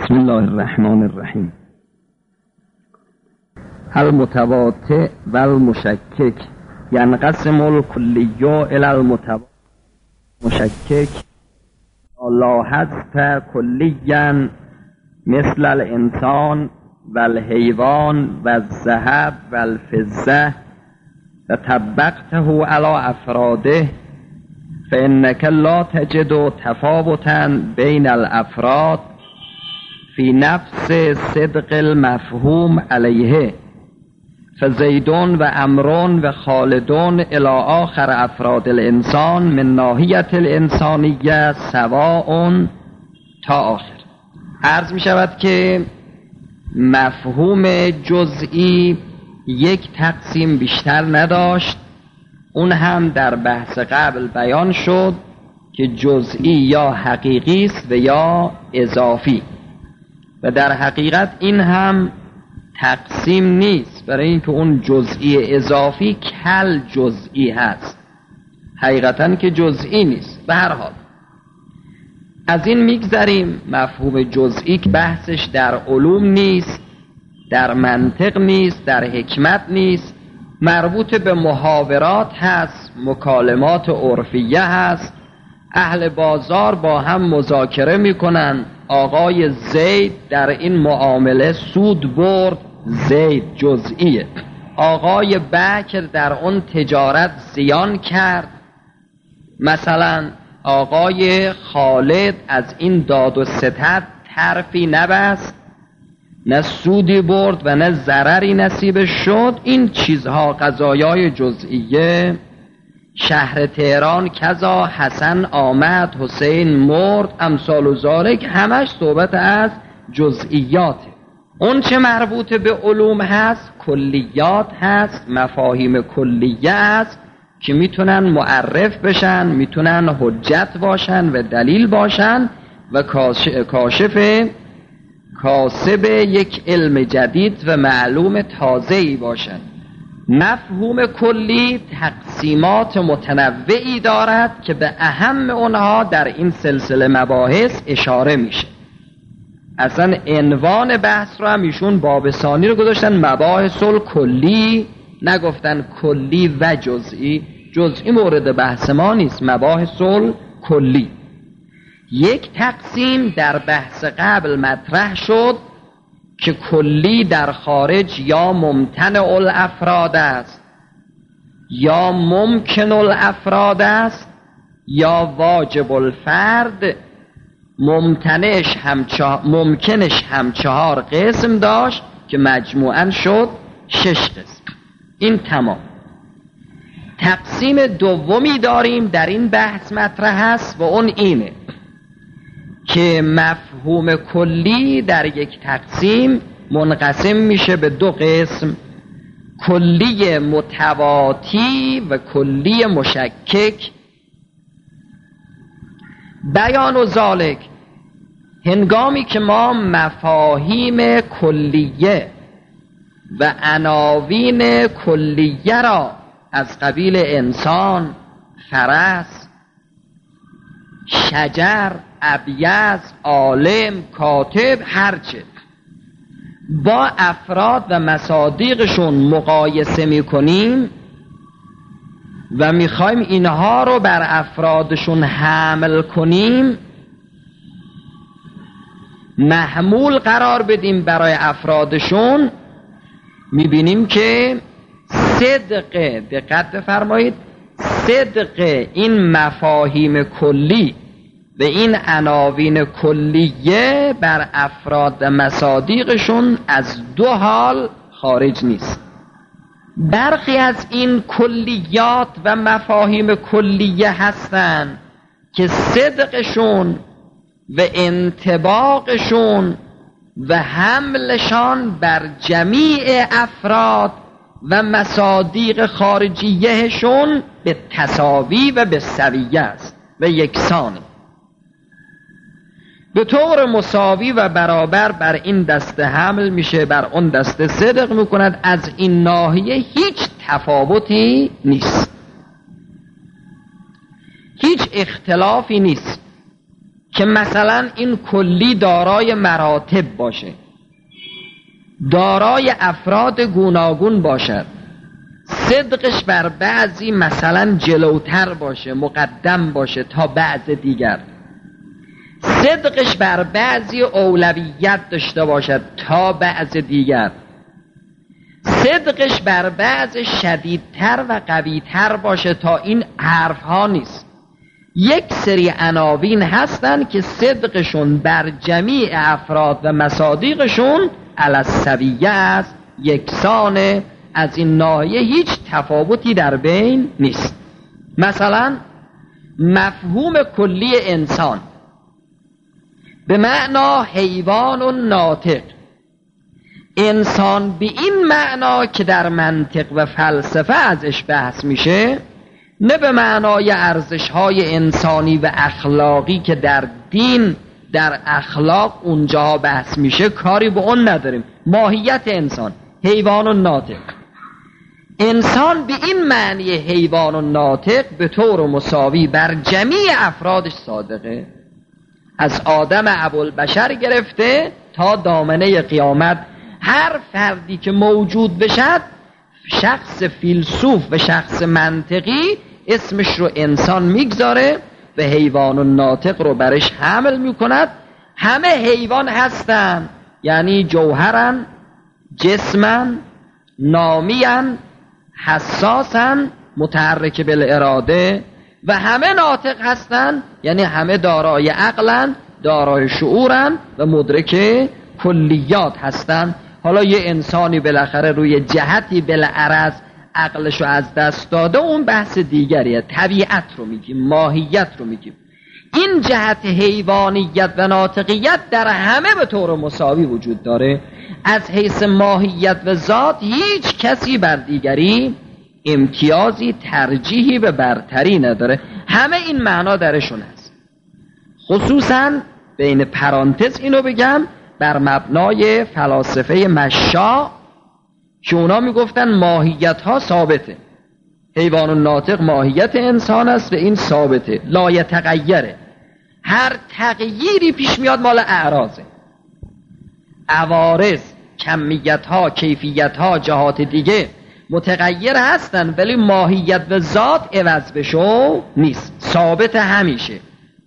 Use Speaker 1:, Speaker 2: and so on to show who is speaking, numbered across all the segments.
Speaker 1: بسم الله الرحمن الرحیم. المتواطئ و المشکک ینقسم الکلی الی المتواطئ مشکک لا حذف کلیا مثل الانسان و الحیوان و الذهب و الفضه و طبقته علی افراده فانک لا تجد تفاوتا بین الافراد فی نفس صدق المفهوم علیه فزیدون و امرون و خالدون الی آخر افراد الانسان من ناحیت الانسانیه سواء تا آخر. عرض می شود که مفهوم جزئی یک تقسیم بیشتر نداشت. اون هم در بحث قبل بیان شد که جزئی یا حقیقی است و یا اضافی، و در حقیقت این هم تقسیم نیست، برای اینکه اون جزئی اضافی کل جزئی هست، حقیقتا که جزئی نیست. به هر حال از این میگذریم. مفهوم جزئی که بحثش در علوم نیست، در منطق نیست، در حکمت نیست، مربوط به محاورات هست، مکالمات عرفیه هست. اهل بازار با هم مذاکره میکنن، آقای زید در این معامله سود برد، زید جزئیه. آقای بکر در اون تجارت زیان کرد، مثلا آقای خالد از این داد و ستد طرفی نبست، نه سودی برد و نه ضرری نصیبش شد. این چیزها قضایای جزئیه. شهر تهران کذا، حسن آمد، حسین مرد، امثال و ذالک، همش صحبت از جزئیاته. اون چه مربوط به علوم هست کلیات هست، مفاهیم کلیه هست که میتونن معرف بشن، میتونن حجت باشن و دلیل باشن و کاسب یک علم جدید و معلوم تازه‌ای باشن. مفهوم کلی تقسیمات متنوعی دارد که به اهم اونها در این سلسله مباحث اشاره میشه. اصلا عنوان بحث رو هم ایشون باب ثانی رو گذاشتن مباحث الکلی، نگفتن کلی و جزئی. جزئی مورد بحث ما نیست، مباحث الکلی. یک تقسیم در بحث قبل مطرح شد که کلی در خارج یا ممتنع الافراد است، یا ممکن الافراد است، یا واجب الفرد. ممکنش هم 4 قسم داشت که مجموعاً شد 6 قسم. این تمام. تقسیم دومی داریم در این بحث مطرح است و اون اینه که مفهوم کلی در یک تقسیم منقسم میشه به 2 قسم، کلی متواطی و کلی مشکک. بیان و ذالک، هنگامی که ما مفاهیم کلیه و عناوین کلیه را از قبیل انسان، فرس، شجر، ابیض، عالم، کاتب، هرچه با افراد و مصادیقشون مقایسه میکنیم و میخوایم اینها رو بر افرادشون حمل کنیم، محمول قرار بدیم برای افرادشون، میبینیم که صدق، دقت بفرمایید، صدق این مفاهیم کلی و این عناوین کلیه بر افراد و مصادیقشون از 2 حال خارج نیست. برخی از این کلیات و مفاهیم کلیه هستند که صدقشون و انطباقشون و حملشان بر جمیع افراد و مصادیق خارجیهشون به تساوی و به سویه است و یکسانی، به طور مساوی و برابر بر این دسته حمل میشه، بر اون دسته صدق میکند. از این ناحیه هیچ تفاوتی نیست، هیچ اختلافی نیست که مثلا این کلی دارای مراتب باشه، دارای افراد گوناگون باشد، صدقش بر بعضی مثلا جلوتر باشه، مقدم باشه تا بعض دیگر، صدقش بر بعضی اولویت داشته باشد تا بعض دیگر، صدقش بر بعض شدیدتر و قویتر باشه تا این حرف ها نیست. یک سری عناوین هستن که صدقشون بر جمیع افراد و مصادیقشون علی السویه است، یکسانه، از این ناحیه هیچ تفاوتی در بین نیست. مثلا مفهوم کلی انسان به معنا حیوان و ناطق، انسان به این معنا که در منطق و فلسفه ازش بحث میشه، نه به معنای ارزش‌های انسانی و اخلاقی که در دین، در اخلاق اونجا بحث میشه، کاری به اون نداریم. ماهیت انسان حیوان و ناطق، انسان به این معنی حیوان و ناطق به طور مساوی بر جمیع افرادش صادقه، از آدم ابوالبشر گرفته تا دامنه قیامت. هر فردی که موجود بشد، شخص فیلسوف و شخص منطقی اسمش رو انسان میگذاره و حیوان و ناطق رو برش حمل میکند. همه حیوان هستن، یعنی جوهرن، جسمن، نامیان، حساسن، متحرک بالاراده، و همه ناطق هستن، یعنی همه دارای عقلن، دارای شعورن و مدرک کلیات هستن. حالا یه انسانی بالاخره روی جهتی بالعرض عقلشو از دست داده، اون بحث دیگریه، طبیعت رو میگیم، ماهیت رو میگیم. این جهت حیوانیت و ناطقیت در همه به طور مساوی وجود داره. از حیث ماهیت و ذات هیچ کسی بر دیگری امتیازی، ترجیحی به برتری نداره، همه این معنا درشون هست. خصوصا بین پرانتز اینو بگم، بر مبنای فلاسفه مشاء که اونا میگفتن ماهیت ها ثابته، حیوان و ناطق ماهیت انسان است و این ثابته، لا یتغیره، هر تغییری پیش میاد مال اعراضه، عوارض، کمیت ها، کیفیت ها، جهات دیگه متغیر هستن، ولی ماهیت و ذات عوض بشو نیست، ثابت همیشه.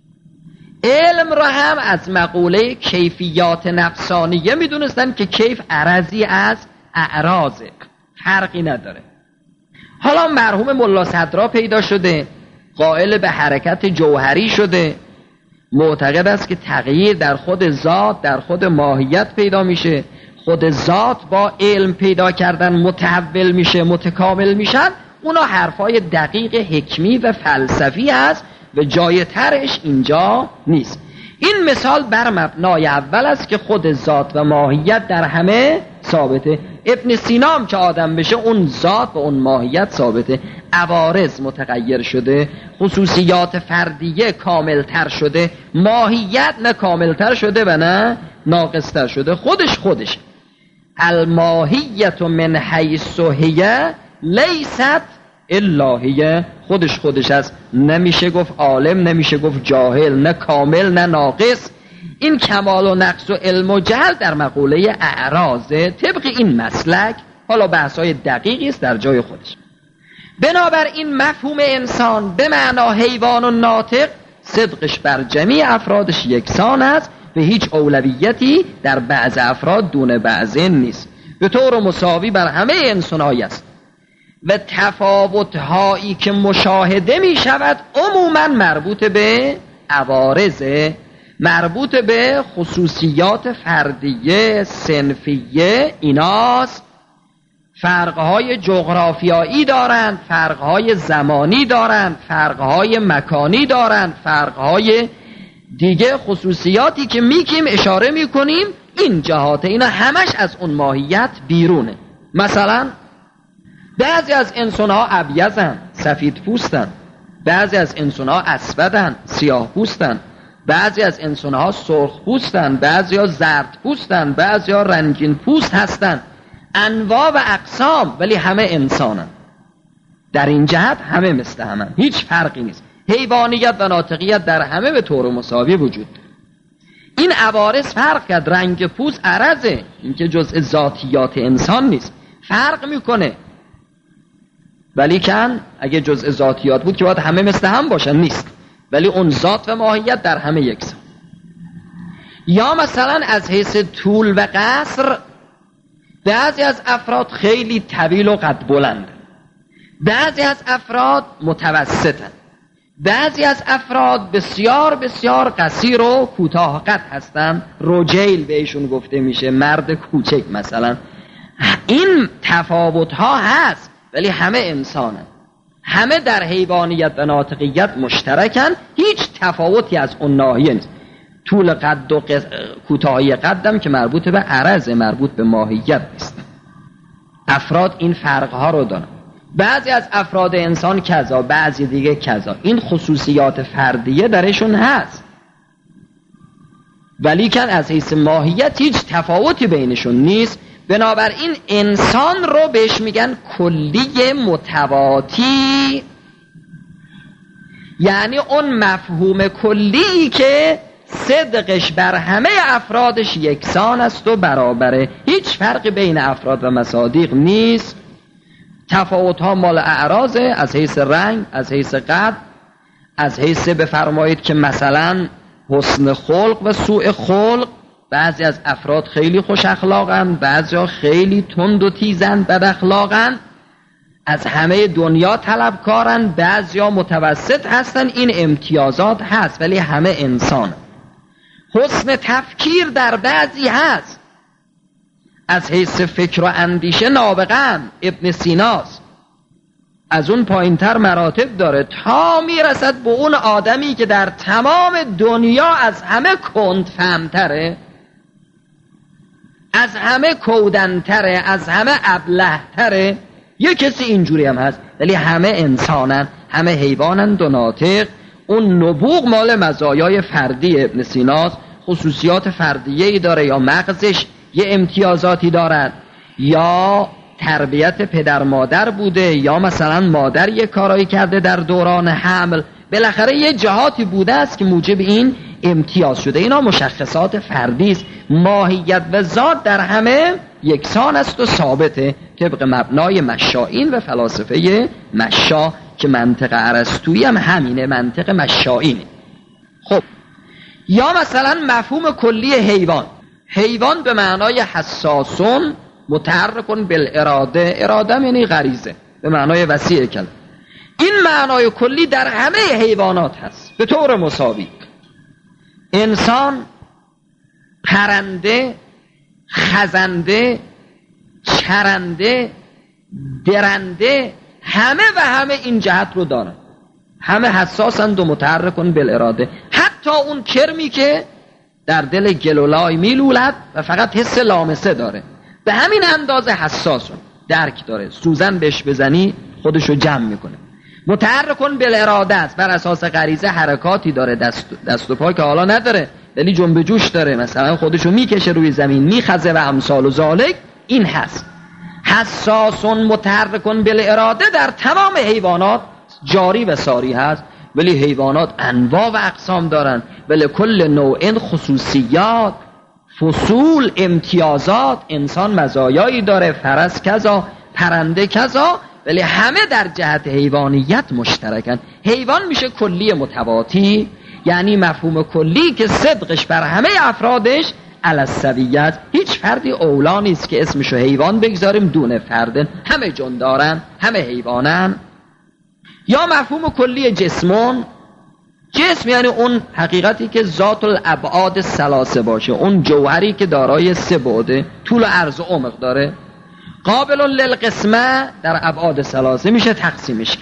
Speaker 1: علم را هم از مقوله کیفیات نفسانیه میدونستن که کیف عرضی از اعراضه، فرقی نداره. حالا مرحوم ملا صدرا پیدا شده، قائل به حرکت جوهری شده، معتقد است که تغییر در خود ذات، در خود ماهیت پیدا میشه، خود ذات با علم پیدا کردن متحول میشه، متکامل میشن. اونا حرفای دقیق حکمی و فلسفی هست و جای ترش اینجا نیست. این مثال بر مبنای اول است که خود ذات و ماهیت در همه ثابته. ابن سینا هم که آدم بشه اون ذات و اون ماهیت ثابته، عوارض متغیر شده، خصوصیات فردیه کاملتر شده، ماهیت نه کاملتر شده و نه ناقصتر شده، خودش الماهیت من حیث هی لیست الا هی، خودش است، نمیشه گفت عالم، نمیشه گفت جاهل، نه کامل نه ناقص. این کمال و نقص و علم و جهل در مقوله اعراضه. طبق این مسلک حالا بحث‌های دقیقی است در جای خودش. بنابراین مفهوم انسان به معنا حیوان و ناطق صدقش بر جمیع افرادش یکسان است و هیچ اولویتی در بعض افراد دون بعضین نیست، به طور مساوی بر همه انسان‌هایی است و تفاوت‌هایی که مشاهده می شود عموماً مربوط به عوارضه، مربوط به خصوصیات فردیه، صنفیه، ایناست. فرقهای جغرافیایی دارند، فرقهای زمانی دارند، فرقهای مکانی دارند، فرقهای دیگه، خصوصیاتی که میگیم اشاره میکنیم، این جهات اینا همش از اون ماهیت بیرونه. مثلا بعضی از انسان‌ها ابیضن، سفید پوستن، بعضی از انسان‌ها اسودن، سیاه پوستن، بعضی از انسان‌ها سرخ پوستن، بعضی‌ها زرد پوستن، بعضی‌ها رنگین پوست هستن، انواع و اقسام، ولی همه انسانن. در این جهت همه مثل همن، هیچ فرقی نیست. حیوانیت و ناطقیت در همه به طور مساوی وجود داره. این عوارض فرق کرد. رنگ پوست عرضه، این که جزء ذاتیات انسان نیست، فرق میکنه. ولی کن اگه جزء ذاتیات بود که باید همه مثل هم باشن، نیست. ولی اون ذات و ماهیت در همه یکسان. یا مثلا از حیث طول و قصر، بعضی از افراد خیلی طویل و قد بلند، بعضی از افراد متوسطن، بعضی از افراد بسیار بسیار قصیر و کوتاه قد هستن، رجیل بهشون گفته میشه، مرد کوچک مثلا. این تفاوت ها هست ولی همه انسانن، همه در حیوانیت و ناطقیت مشترکن، هیچ تفاوتی از اون ناحیه نیست. طول قد و کوتاهی قدم که مربوط به عرض، مربوط به ماهیت نیست. افراد این فرقها رو دارن، بعضی از افراد انسان کذا، بعضی دیگه کذا. این خصوصیات فردیه درشون هست، ولی کن از حیث ماهیت هیچ تفاوتی بینشون نیست. بنابراین انسان رو بهش میگن کلی متواتی، یعنی اون مفهوم کلی که صدقش بر همه افرادش یکسان است و برابره، هیچ فرقی بین افراد و مصادیق نیست. تفاوت ها مال اعراضه، از حیث رنگ، از حیث قد، از حیث بفرمایید که مثلا حسن خلق و سوء خلق. بعضی از افراد خیلی خوش اخلاقن، بعضی ها خیلی تند و تیزن، بد اخلاقن، از همه دنیا طلبکارن، بعضی ها متوسط هستن. این امتیازات هست ولی همه انسان. حسن تفکیر در بعضی هست، از حیث فکر و اندیشه نابغه‌ن. ابن سیناست، از اون پایینتر مراتب داره تا میرسد به اون آدمی که در تمام دنیا از همه کند فهمتره، از همه کودنتره، از همه ابلهتره. یه کسی اینجوری هم هست ولی همه انسانن، همه حیوانن و ناطق. اون نبوغ مال مزایای فردی ابن سیناست، خصوصیات فردیه‌ای داره، یا مغزش یه امتیازاتی دارد، یا تربیت پدر مادر بوده، یا مثلا مادر یه کارایی کرده در دوران حمل، بالاخره یه جهاتی بوده است که موجب این امتیاز شده. اینا مشخصات فردی است. ماهیت و ذات در همه یکسان است و ثابته طبق مبنای مشائین و فلاسفه مشا که منطق ارسطویی هم همینه، منطق مشائینه. خب یا مثلا مفهوم کلی حیوان. حیوان به معنای حساسون متحرکون بالاراده، اراده یعنی غریزه به معنای وسیع کلمه. این معنای کلی در همه حیوانات هست به طور مساوی. انسان، پرنده، خزنده، چرنده، درنده، همه و همه این جهت رو دارن، همه حساسند و متحرکون بالاراده. حتی اون کرمی که در دل گلولای میلولد و فقط حس لامسه داره، به همین اندازه حساسون، درک داره، سوزن بهش بزنی خودشو جمع میکنه. متحرکون بالاراده است، بر اساس غریزه حرکاتی داره، دست و پا که حالا نداره ولی جنب جوش داره، مثلا خودشو میکشه روی زمین، میخزه و امثال و ذالک. این هست. حساسون متحرکون بالاراده در تمام حیوانات جاری و ساری هست، ولی حیوانات انواع و اقسام دارن، ولی کل نوع خصوصیات، فصول، امتیازات. انسان مزایایی داره، فرس کذا، پرنده کذا، ولی همه در جهت حیوانیت مشترکن. حیوان میشه کلی متواتی، یعنی مفهوم کلی که صدقش بر همه افرادش علی السویت، هیچ فردی اولا نیست که اسمشو حیوان بگذاریم دون فردن، همه جن دارن، همه حیوانن. یا مفهوم کلی جسمون. جسم یعنی اون حقیقتی که ذات الابعاد ثلاثه باشه، اون جوهری که دارای سه بعده، طول و عرض و عمق داره، قابل للقسمه، در ابعاد ثلاثه میشه تقسیمش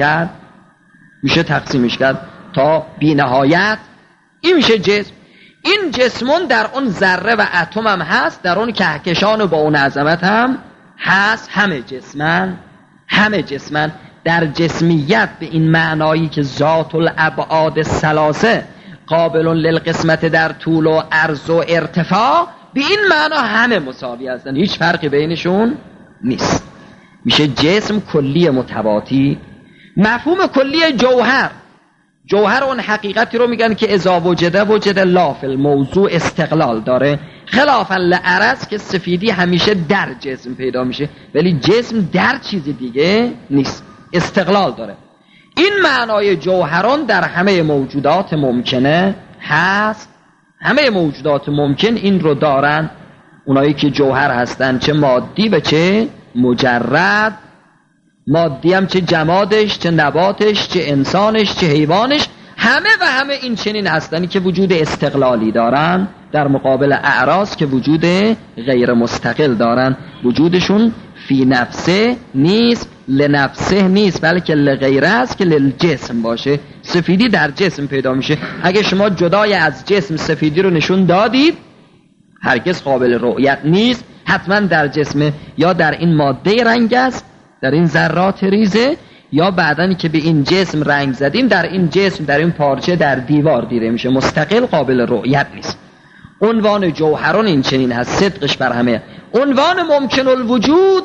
Speaker 1: کرد تا بی نهایت. این میشه جسم. این جسمون در اون ذره و اتم هم هست، در اون کهکشان و با اون عظمت هم هست. همه جسمن در جسمیت به این معنایی که ذات الابعاد ثلاثه قابل للقسمت در طول و عرض و ارتفاع، به این معنا همه مساوی هستن، هیچ فرقی بینشون نیست. میشه جسم کلی متواتی. مفهوم کلی جوهر اون حقیقتی رو میگن که اذا وجد لا فی الموضوع استقلال داره، خلافا لعرض که سفیدی همیشه در جسم پیدا میشه ولی جسم در چیز دیگه نیست، استقلال داره. این معنای جوهران در همه موجودات ممکنه هست. همه موجودات ممکن این رو دارن، اونایی که جوهر هستن، چه مادی و چه مجرد. مادی هم چه جمادش، چه نباتش، چه انسانش، چه حیوانش، همه این چنین هستنی که وجود استقلالی دارن در مقابل اعراض که وجود غیر مستقل دارن. وجودشون فی نفسه نیست، لنفسه نیست، بلکه لغیره است که للجسم باشه. سفیدی در جسم پیدا میشه. اگه شما جدای از جسم سفیدی رو نشون دادید هرگز قابل رؤیت نیست، حتما در جسم یا در این ماده رنگ است، در این ذرات ریزه، یا بعدن که به این جسم رنگ زدیم در این جسم، در این پارچه، در دیوار دیده میشه، مستقل قابل رؤیت نیست. عنوان جوهران این چنین هست، صدقش بر همه. عنوان ممکن الوجود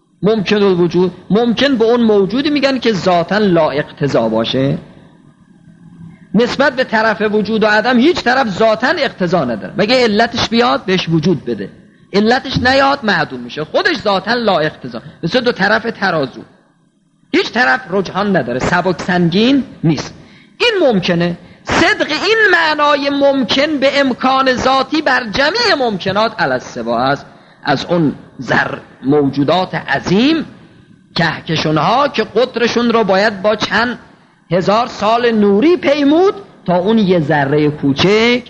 Speaker 1: ممکن به اون موجودی میگن که ذاتاً لا اقتضا باشه، نسبت به طرف وجود و عدم هیچ طرف ذاتاً اقتضا نداره، مگه علتش بیاد بهش وجود بده، علتش نیاد معدوم میشه، خودش ذاتاً لا اقتضا. مثل دو طرف ترازو، هیچ طرف رجحان نداره، سبک سنگین نیست. این ممکنه. صدق این معنای ممکن به امکان ذاتی بر جمیع ممکنات علی السوا است. از اون موجودات عظیم کهکشان‌ها که قطرشون رو باید با چند هزار سال نوری پیمود تا اون یه ذره کوچک،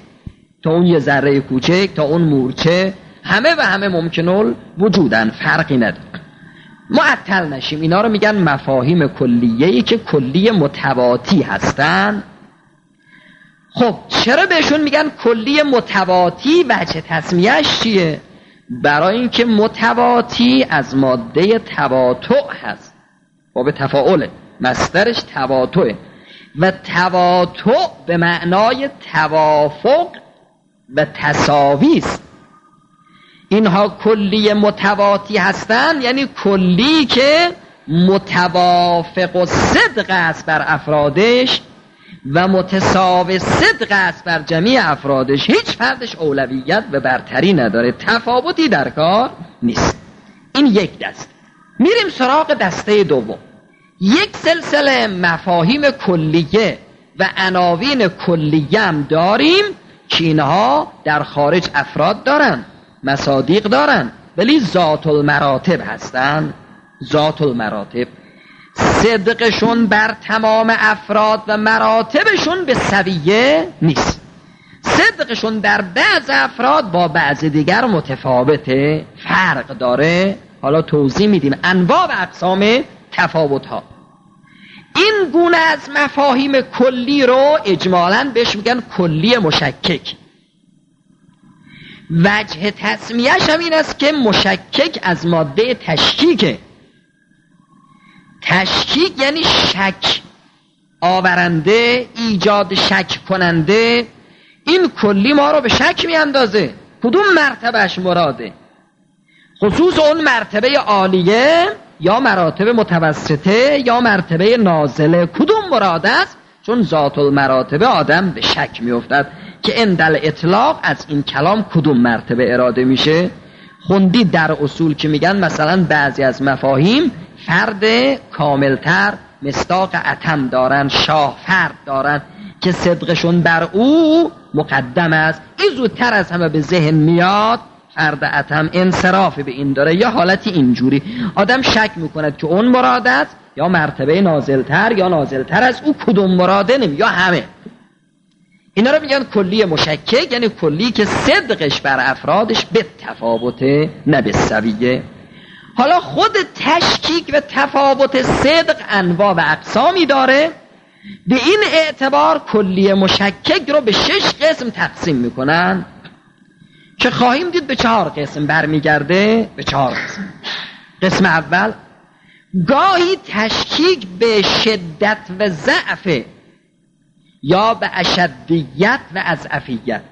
Speaker 1: تا اون مورچه، همه ممکنول وجودن، فرقی نداره. معطل نشیم. اینا رو میگن مفاهیم کلیه‌ای که کلی متواتی هستن. خب چرا بهشون میگن کلی متواتی؟ وجه تسمیهش چیه؟ برای اینکه متواتی از ماده تواتع هست، باب تفاعله، مصدرش تواتعه و تواتع به معنای توافق و تساوی است. اینها کلی متواتی هستند، یعنی کلی که متوافق و صدق است بر افرادش و متساوی صدق است بر جمیع افرادش. هیچ فردش اولویت و برتری نداره، تفاوتی در کار نیست. این یک دست. میریم سراغ دسته دوم. یک سلسله مفاهیم کلیه و عناوین کلیه هم داریم که اینها در خارج افراد دارن، مصادیق دارن، ولی ذات المراتب هستن. ذات المراتب صدقشون بر تمام افراد و مراتبشون به سویه نیست. صدقشون در بعض افراد با بعض دیگر متفاوته، فرق داره. حالا توضیح میدیم انواع و اقسام تفاوت ها. این گونه از مفاهیم کلی رو اجمالاً بهش میگن کلی مشکک. وجه تسمیهش هم این است که مشکک از ماده تشکیکه. تشکیک یعنی شک آورنده، ایجاد شک کننده. این کلی ما رو به شک میاندازه کدوم مرتبهش مراده، خصوص اون مرتبه عالیه یا مراتب متوسطه یا مرتبه نازله، کدوم مراد است؟ چون ذات المراتب آدم به شک میافتد که اندل اطلاق از این کلام کدوم مرتبه اراده میشه. خوندی در اصول که میگن مثلا بعضی از مفاهیم فرد کاملتر مصداق اتم دارن، شاه فرد دارن که صدقشون بر او مقدم است. این زودتر از همه به ذهن میاد. فرد اتم انصراف به این داره، یا حالتی اینجوری آدم شک میکند که اون مراد است یا مرتبه نازلتر یا نازلتر از او، کدوم مراده نمی یا همه. اینا رو میگن کلی مشکک، یعنی کلی که صدقش بر افرادش به تفاوته نه به سویه. حالا خود تشکیک و تفاوت صدق انواع و اقسامی داره. به این اعتبار کلی مشکک رو به 6 قسم تقسیم میکنن که خواهیم دید به 4 قسم برمیگرده. به 4 قسم. قسم اول، گاهی تشکیک به شدت و ضعف یا به اشدیت و اضعفیت،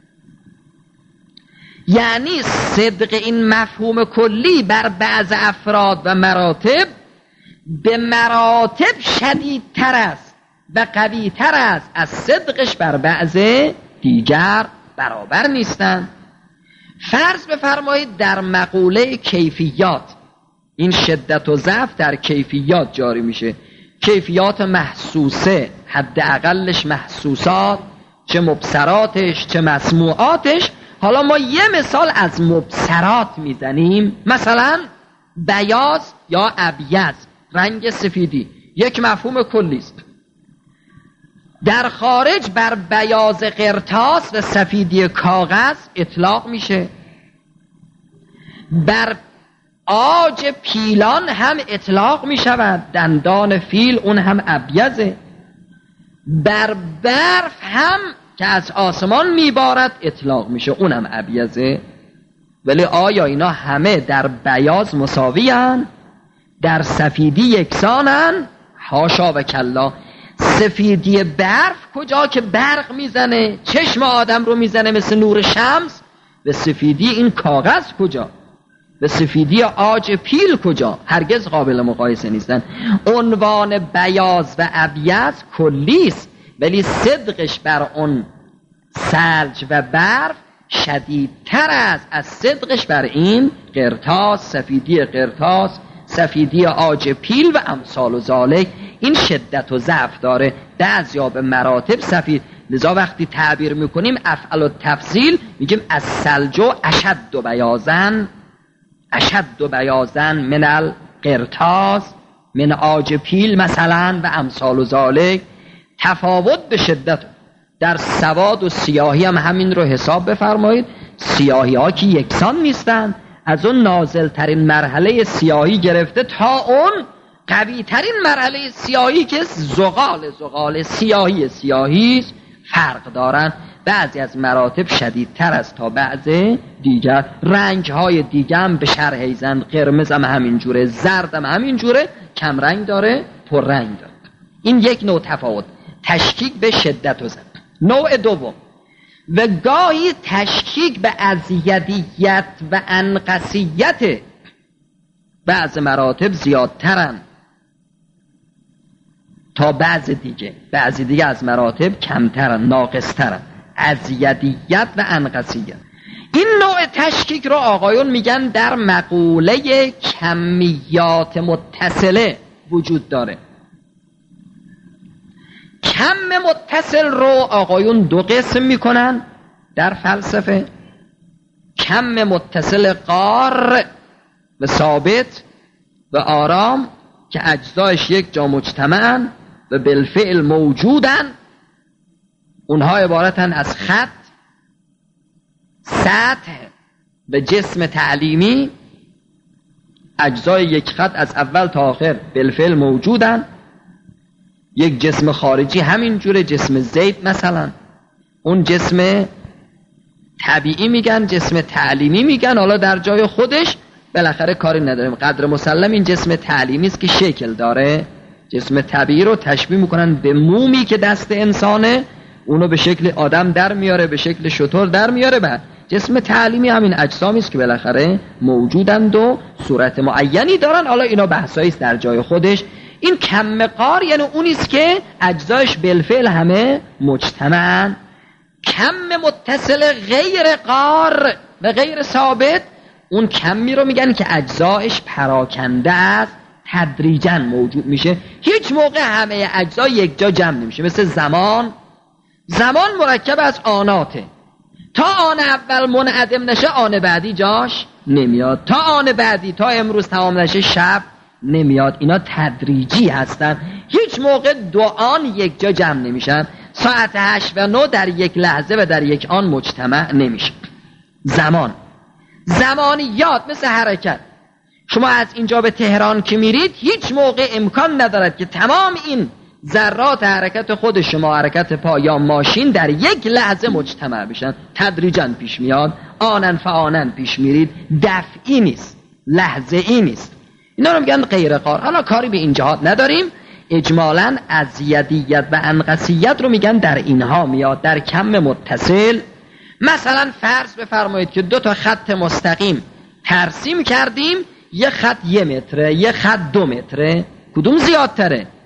Speaker 1: یعنی صدق این مفهوم کلی بر بعض افراد و مراتب به مراتب شدیدتر است و قوی تر است از صدقش بر بعض دیگر برابر نیستند. فرض بفرمایید در مقوله کیفیات این شدت و ضعف در کیفیات جاری میشه، کیفیات محسوسه، حداقلش محسوسات، چه مبصراتش چه مسموعاتش. حالا ما یه مثال از مبصرات میزنیم، مثلا بیاض یا ابیض، رنگ سفیدی، یک مفهوم کلی است. در خارج بر بیاض قرطاس و سفیدی کاغذ اطلاق میشه، بر عاج پیلان هم اطلاق میشود، دندان فیل اون هم ابیضه، بر برف هم که از آسمان میبارد اطلاق میشه، اون هم ابیضه. ولی آیا اینا همه در بیاض مساویان؟ در سفیدی یکسانن؟ حاشا و کلا. سفیدی برف کجا که برق میزنه، چشم آدم رو میزنه مثل نور شمس، و سفیدی این کاغذ کجا؟ و سفیدی عاج پیل کجا؟ هرگز قابل مقایسه نیستن. عنوان بیاض و ابیض کلیست، ولی صدقش بر اون ثلج و برف شدیدتر است از صدقش بر این قرطاس، سفیدی قرطاس، سفیدی عاج پیل و امثال و ذالک. این شدت و ضعف داره، بعضیا به مراتب سفید. لذا وقتی تعبیر میکنیم افعل و تفضیل میگیم از ثلج اشد بیاضن، اشد بیاضن من القرطاس من عاج پیل مثلا و امثال و ذالک. تفاوت به شدت در سواد و سیاهی هم همین رو حساب بفرمایید. سیاهی ها که یکسان نیستن، از اون نازل ترین مرحله سیاهی گرفته تا اون قوی ترین مرحله سیاهی که زغال سیاهی فرق دارن. بعضی از مراتب شدیدتر است تا بعضی دیگر. رنگ های دیگه هم به شرح ایزن، قرمز هم همین جوره، زرد هم همین جوره، کم رنگ داره پر رنگ داره. این یک نوع تفاوت، تشکیک به شدت و ضعف. نوع دوم، و گاهی تشکیک به ازیدیت و انقصیت بعض مراتب زیادترن تا بعض دیگه از مراتب کمترن، ناقصترن. ازیدیت و انقصیت. این نوع تشکیک رو آقایون میگن در مقوله کمیات متصله وجود داره. کم متصل رو آقایون دو قسم میکنن در فلسفه: کم متصل قار و ثابت و آرام که اجزایش یک جا مجتمعن و بالفعل موجودن. اونها عبارتن از خط، سطح و جسم تعلیمی. اجزای یک خط از اول تا آخر بالفعل موجودن. یک جسم خارجی همین جوره، جسم زید مثلا، اون جسم طبیعی میگن، جسم تعلیمی میگن. حالا در جای خودش بالاخره کاری نداریم، قدر مسلم این جسم تعلیمی است که شکل داره. جسم طبیعی رو تشبیه میکنن به مومی که دست انسانه، اونو به شکل آدم در میاره، به شکل شتر در میاره. بعد جسم تعلیمی همین اجسامی است که بالاخره موجودند و صورت معینی دارن. حالا اینا بحثایی است در جای خودش. این کم قار یعنی اونی است که اجزایش بالفعل همه مجتمعن. کم متصل غیر قار و غیر ثابت، اون کمی رو میگن که اجزایش پراکنده است، تدریجاً موجود میشه، هیچ موقع همه اجزا یک جا جمع نمیشه. مثل زمان مرکب از آناته، تا آن اول منعدم نشه آن بعدی جاش نمیاد، تا آن بعدی تا امروز تمام نشه شب نمیاد. اینا تدریجی هستن، هیچ موقع دو آن یک جا جمع نمیشن. ساعت 8 و 9 در یک لحظه و در یک آن مجتمع نمیشه. زمانیات مثل حرکت. شما از اینجا به تهران که میرید هیچ موقع امکان ندارد که تمام این ذرات حرکت خود شما، حرکت پا یا ماشین، در یک لحظه مجتمع بشن. تدریجاً پیش میاد، آنن فآنن پیش میرید، دفعی نیست، لحظه ای نیست. اینا رو میگن غیر قار. حالا کاری به این جهات نداریم. اجمالاً ازیدیت و انقصیت رو میگن در اینها میاد، در کم متصل. مثلا فرض بفرمایید که 2 تا خط مستقیم ترسیم کردیم، یه خط 1 متره، یه خط 2 متره. کدوم زیادتره؟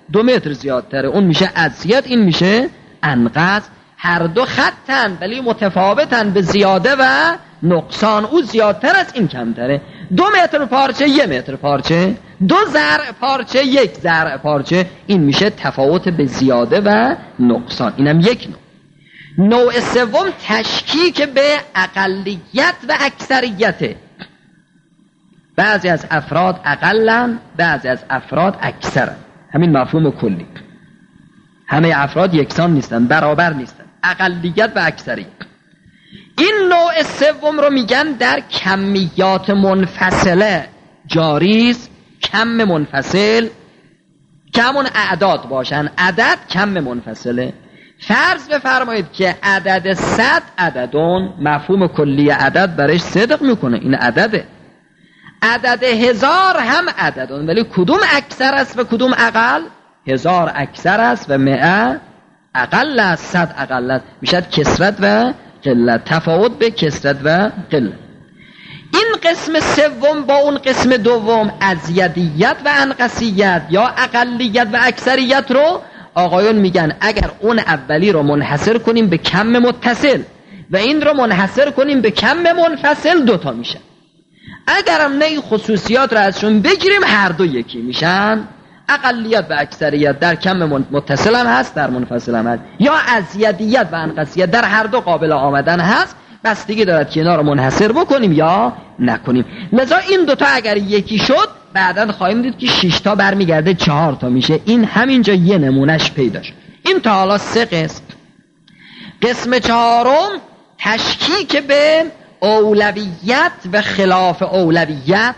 Speaker 1: 2 متر زیادتره، اون میشه ازید، این میشه انقص. هر دو خطن ولی متفاوتن به زیاده و نقصان، او زیادتر است این کمتره. 2 متر پارچه 1 متر پارچه، 2 زرع پارچه 1 زرع پارچه، این میشه تفاوت به زیاده و نقصان. اینم یک نوع. نوع سوم تشکیک به اقلیت و اکثریت. بعضی از افراد اقلن، بعضی از افراد اکثرن. همین مفهوم کلی. همه افراد یکسان نیستن، برابر نیستن. اقلیت و اکثریت. این نوع سوم رو میگن در کمیات منفصله جاری است. کم منفصل که همون اعداد باشن. عدد کم منفصله. فرض بفرمایید که عدد 100 عددون، مفهوم کلی عدد برش صدق میکنه، این عدده. عدد 1000 هم عددون، ولی کدوم اکثر است و کدوم اقل؟ 1000 اکثر است و 100 اقل است، 100 اقل است. میشد کثرت و قلت، تفاوت به کثرت و قلت. این قسم سوم با اون قسم دوم، ازیدیت و انقصیت یا اقلیت و اکثریت رو آقایون میگن اگر اون اولی رو منحصر کنیم به کم متصل و این رو منحصر کنیم به کم منفصل، 2 تا میشن. اگرم نه این خصوصیات رو ازشون بگیریم، هر دو یکی میشن. اقلیت و اکثریت در کم متصل هم هست، در منفصل هم هست، یا ازیدیت و انقصیت در هر دو قابل آمدن هست. بستگی دارد که اینا رو منحصر بکنیم یا نکنیم. لذا این 2 تا اگر یکی شد، بعداً خواهیم دید که 6 تا برمیگرده 4 تا میشه. این همینجا یه نمونهش پیدا شد. این تا حالا 3 قسم. قسم 4م تشکیک به اولویت و خلاف اولویت.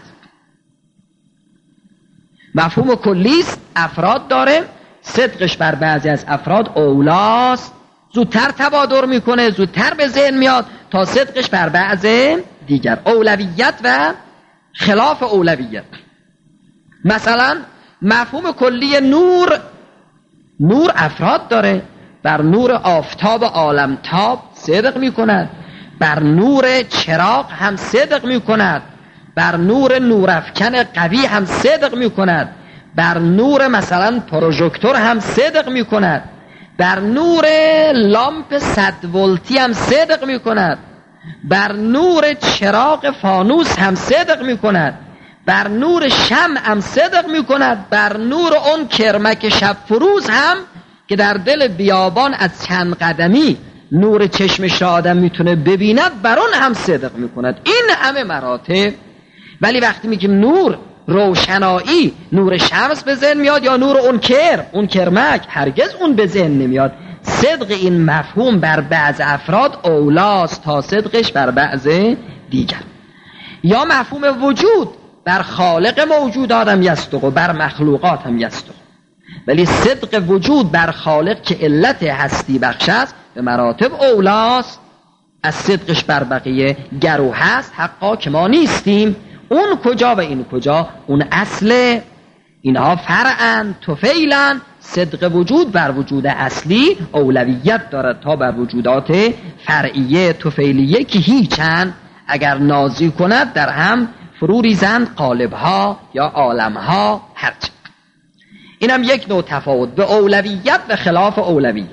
Speaker 1: مفهوم کلیست، افراد داره، صدقش بر بعضی از افراد اولاست، زودتر تبادر میکنه، زودتر به ذهن میاد تا صدقش بر بعض دیگر. اولویت و خلاف اولویت. مثلا مفهوم کلی نور افراد داره، بر نور آفتاب عالمتاب صدق میکند، بر نور چراغ هم صدق میکند، بر نور نورافکن قوی هم صدق میکند، بر نور مثلا پروژکتور هم صدق میکند، بر نور لامپ 100 ولتی هم صدق میکند، بر نور چراغ فانوس هم صدق میکند، بر نور شمع هم صدق میکند، بر نور اون کرمک شب فروز هم که در دل بیابان از چند قدمی نور چشمش را آدم میتونه ببیند، بر اون هم صدق میکند. این همه مراتب. ولی وقتی میگیم نور، روشنایی، نور شمس به ذهن میاد یا نور اون کرمک، هرگز اون به ذهن نمیاد. صدق این مفهوم بر بعض افراد اولاست تا صدقش بر بعض دیگر. یا مفهوم وجود، بر خالق موجودات هم یصدق و بر مخلوقات هم یصدق. ولی صدق وجود بر خالق که علت هستی بخش است به مراتب اولاست از صدقش بر بقیه. گرو هست حقا که ما نیستیم، اون کجا و این کجا، اون اصل، اینها فرعن طفیلن. صدق وجود بر وجود اصلی اولویت دارد تا بر وجودات فرعیه طفیلیه که هیچن، اگر نازی کند در هم فرو ریزند قالبها یا عالمها هرچه. اینم یک نوع تفاوت به اولویت و خلاف اولویت.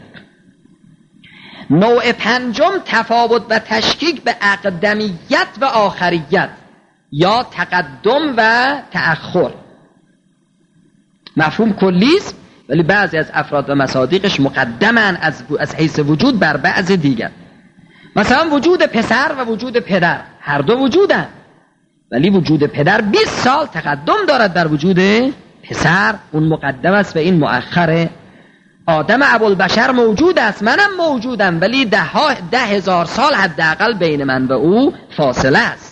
Speaker 1: نوع 5 تفاوت و تشکیک به اقدمیت و آخریت یا تقدم و تأخر. مفهوم کلیست ولی بعضی از افراد و مصادیقش مقدمن از حیث وجود بر بعض دیگر. مثلا وجود پسر و وجود پدر هر دو وجودن، ولی وجود پدر 20 سال تقدم دارد بر وجود پسر، اون مقدم است و این مؤخره. آدم ابوالبشر موجود است، منم موجودم، ولی 10,000 سال حداقل بین من و او فاصله است.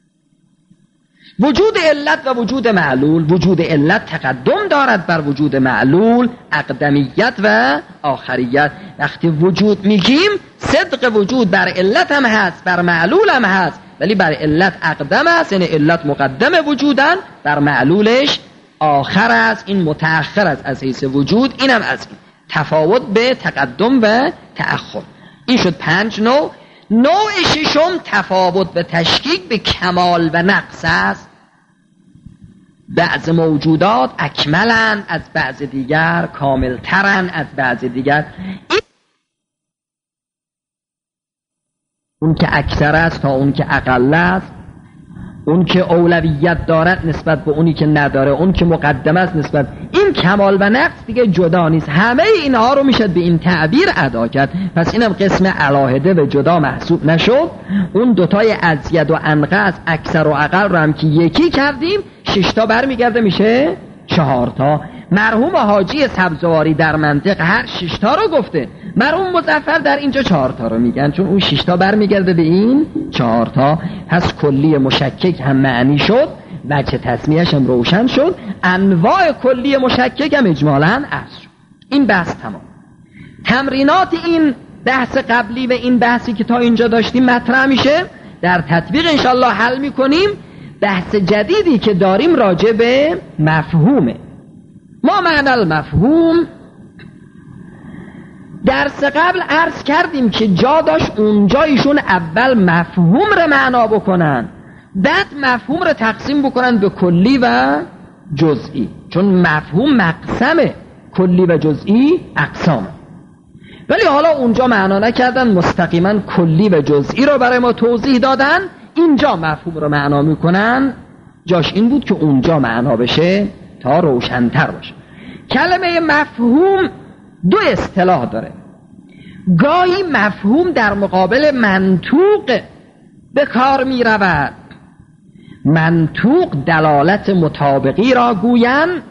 Speaker 1: وجود علت و وجود معلول، وجود علت تقدم دارد بر وجود معلول، اقدمیت و آخریت. وقتی وجود میگیم صدق وجود بر علت هم هست، بر معلول هم هست، ولی بر علت اقدم است، یعنی علت مقدم وجودن، بر معلولش آخر است، این متأخر است از حیث وجود. اینم از این تفاوت به تقدم و تأخر. این شد 5 نوع. نوع 6 تفاوت و تشکیک به کمال و نقص است. بعض موجودات اکملن از بعض دیگر، کاملترن از بعض دیگر. اون که اکثر است تا اون که اقل است، اون که اولویت دارد نسبت به اونی که نداره، اون که مقدم است نسبت، این کمال و نقص دیگه جدا نیست، همه اینها رو میشد به این تعبیر ادا کرد. پس اینم قسم علاهده و جدا محسوب نشد. اون دوتای ازید و انقص، اکثر و اقل رو هم که یکی کردیم 6 تا برمیگرده میشه 4 تا. مرحوم حاجی سبزواری در منطق هر 6 تا رو گفته، مرحوم مظفر در اینجا 4 تا رو میگن، چون اون 6 تا برمیگرده به این 4 تا. پس کلی مشکک هم معنی شد، وجه تسمیه‌اش هم روشن شد، انواع کلی مشکک هم اجمالاً عرض شد. این بحث تمام. تمرینات این بحث قبلی و این بحثی که تا اینجا داشتیم مطرح میشه، در تطبیق انشالله حل میکنیم. بحث جدیدی که داریم راجع به مفهومه. ما معنی المفهوم درس قبل عرض کردیم که جا داشت اونجا ایشون اول مفهوم رو معنا بکنن، بعد مفهوم رو تقسیم بکنن به کلی و جزئی، چون مفهوم مقسمه، کلی و جزئی اقسامه. ولی حالا اونجا معنا نکردن، مستقیما کلی و جزئی رو برای ما توضیح دادن. اینجا مفهوم رو معنا میکنن، جاش این بود که اونجا معنا بشه تا روشن‌تر باشه. کلمه مفهوم 2 اصطلاح داره. گاهی مفهوم در مقابل منطوق به کار می رود. منطوق دلالت مطابقی را گویند،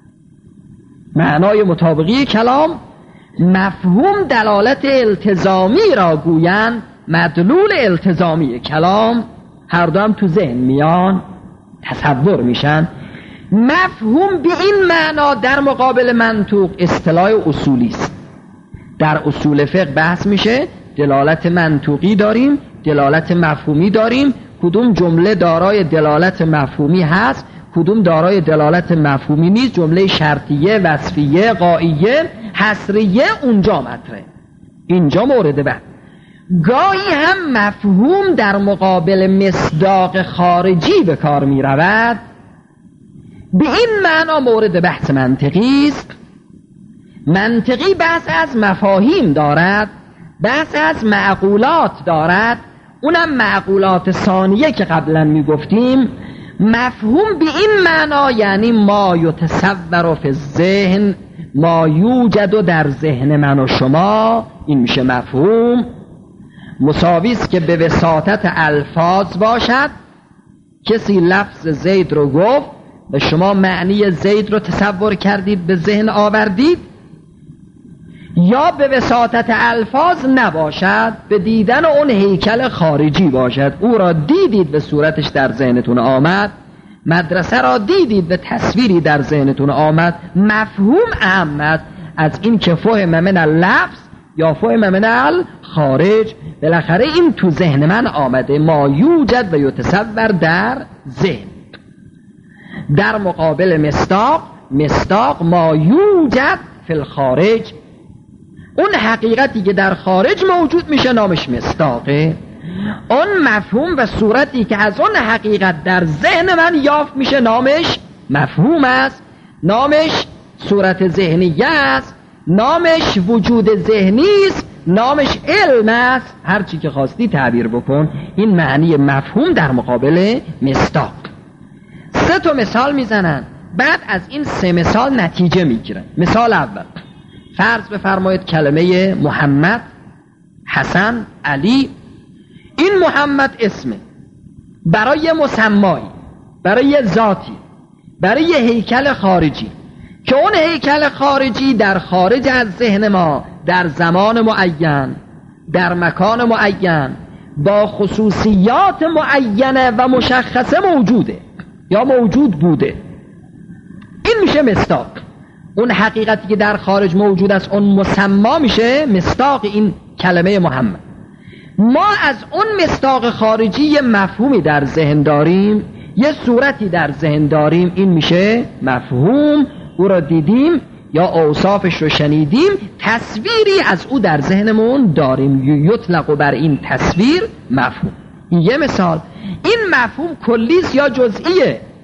Speaker 1: معنای مطابقی کلام. مفهوم دلالت التزامی را گویند، مدلول التزامی کلام. هر دو هم تو ذهن میان، تصور میشن. مفهوم به این معنا در مقابل منطوق اصطلاح اصولی است. در اصول فقه بحث میشه، دلالت منطوقی داریم، دلالت مفهومی داریم، کدوم جمله دارای دلالت مفهومی هست، کدوم دارای دلالت مفهومی نیست، جمله شرطیه، وصفیه، غاییه، حصریه اونجا مطرحه. اینجا مورد بعد. گاهی هم مفهوم در مقابل مصداق خارجی به کار می رود. به این معنا مورد بحث منطقی است. منطقی بحث از مفاهیم دارد، بحث از معقولات دارد، اونم معقولات ثانیه که قبلا می گفتیم. مفهوم به این معنا یعنی ما یتصور فی الذهن، ما یوجد در ذهن من و شما، این میشه مفهوم. مساوی است که به وساطت الفاظ باشد. کسی لفظ زید رو گفت و شما معنی زید رو تصور کردید، به ذهن آوردید، یا به وساطت الفاظ نباشد، به دیدن اون هیکل خارجی باشد، او را دیدید به صورتش در ذهنتون آمد، مدرسه را دیدید به تصویری در ذهنتون آمد. مفهوم اهم است از این که فهم من اللفظ یا فهم من الخارج. بالاخره این تو ذهن من آمده، ما یوجد و یتصور در ذهن. در مقابل مصداق ما یوجد فی الخارج، اون حقیقتی که در خارج موجود میشه نامش مصداقه. اون مفهوم و صورتی که از اون حقیقت در ذهن من یافت میشه نامش مفهوم است، نامش صورت ذهنیه است، نامش وجود ذهنی است، نامش علم است. هر چی که خواستی تعبیر بکن. این معنی مفهوم در مقابل مصداق. 3 تا مثال میزنن، بعد از این 3 مثال نتیجه میگیرن. مثال اول، فرض بفرمایید کلمه محمد، حسن، علی. این محمد اسمه برای مسمایی، برای ذاتی، برای هیکل خارجی، که اون هیکل خارجی در خارج از ذهن ما در زمان معین، در مکان معین، با خصوصیات معینه و مشخصه موجوده یا موجود بوده. این میشه مصداق. اون حقیقتی که در خارج موجود است، اون مسما میشه مصداق این کلمه محمد. ما از اون مصداق خارجی یه مفهومی در ذهن داریم، یه صورتی در ذهن داریم، این میشه مفهوم. او را دیدیم یا اوصافش رو شنیدیم، تصویری از او در ذهنمون داریم، یطلق بر این تصویر مفهوم. این یه مثال. این مفهوم کلیست یا جزئیه؟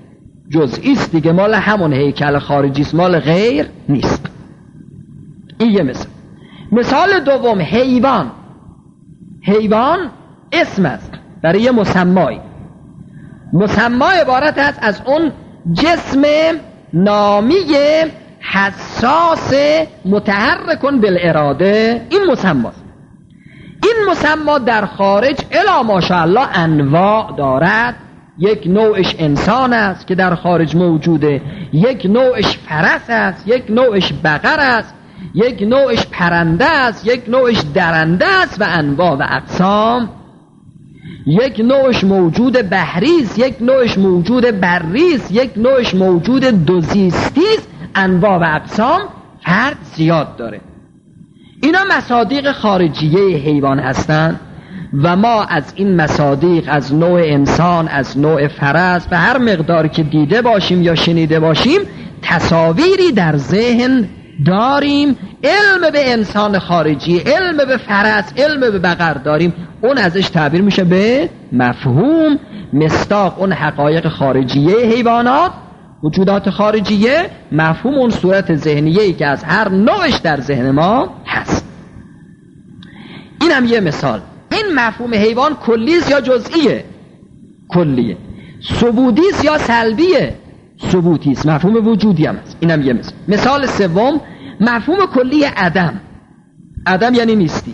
Speaker 1: جزئی است دیگه، مال همون هیکل خارجی است، مال غیر نیست. این یه مثال. مثال دوم حیوان. حیوان اسم است برای یه مسمایی. مسما عبارت است از اون جسم نامی حساس متحرک بالاراده، این مسماست. این مسما در خارج الا ماشاءالله انواع دارد. یک نوعش انسان است که در خارج موجوده، یک نوعش فرس است، یک نوعش بقر است، یک نوعش پرنده است، یک نوعش درنده است و انواع و اقسام. یک نوعش موجود بحری است، یک نوعش موجود بری است، یک نوعش موجود دوزیستی است. انواع و اقسام فرد زیاد داره. اینا مصادیق خارجیه حیوان هستند و ما از این مصادیق، از نوع انسان، از نوع فرس و هر مقدار که دیده باشیم یا شنیده باشیم تصاویری در ذهن داریم. علم به انسان خارجی، علم به فرس، علم به بقر داریم. اون ازش تعبیر میشه به مفهوم، مصداق اون حقایق خارجیه حیوانات، وجودات خارجیه، مفهوم اون صورت ذهنیه‌ای که از هر نوعش در ذهن ما هست. این هم یه مثال. این مفهوم حیوان کلیست یا جزئیه؟ کلیه. ثبوتیست یا سلبیه؟ ثبوتیست. مفهوم وجودی هم هست. این هم یه مثال. مثال سوم مفهوم کلی عدم. عدم یعنی نیستی.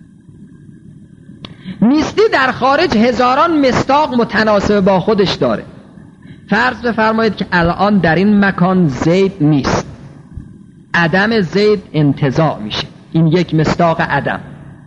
Speaker 1: نیستی در خارج هزاران مصداق متناسب با خودش داره. فرض بفرمایید که الان در این مکان زید نیست، عدم زید انتزاع میشه، این یک مصداق عدم.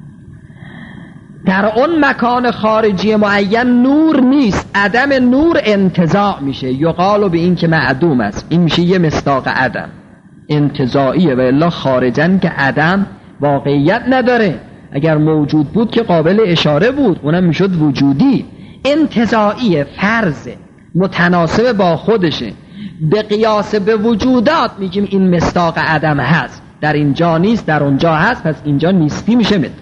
Speaker 1: در اون مکان خارجی معین نور نیست، عدم نور انتزاع میشه، یقال به این که معدوم است، این میشه یه مصداق عدم انتزاعیه. و الا خارجن که عدم واقعیت نداره، اگر موجود بود که قابل اشاره بود، اونم میشد وجودی. انتزاعیه، فرضه، متناسب با خودشه. به قیاس به وجودات میگیم این مصداق عدم هست، در اینجا نیست در اونجا هست، پس اینجا نیستی میشه مثل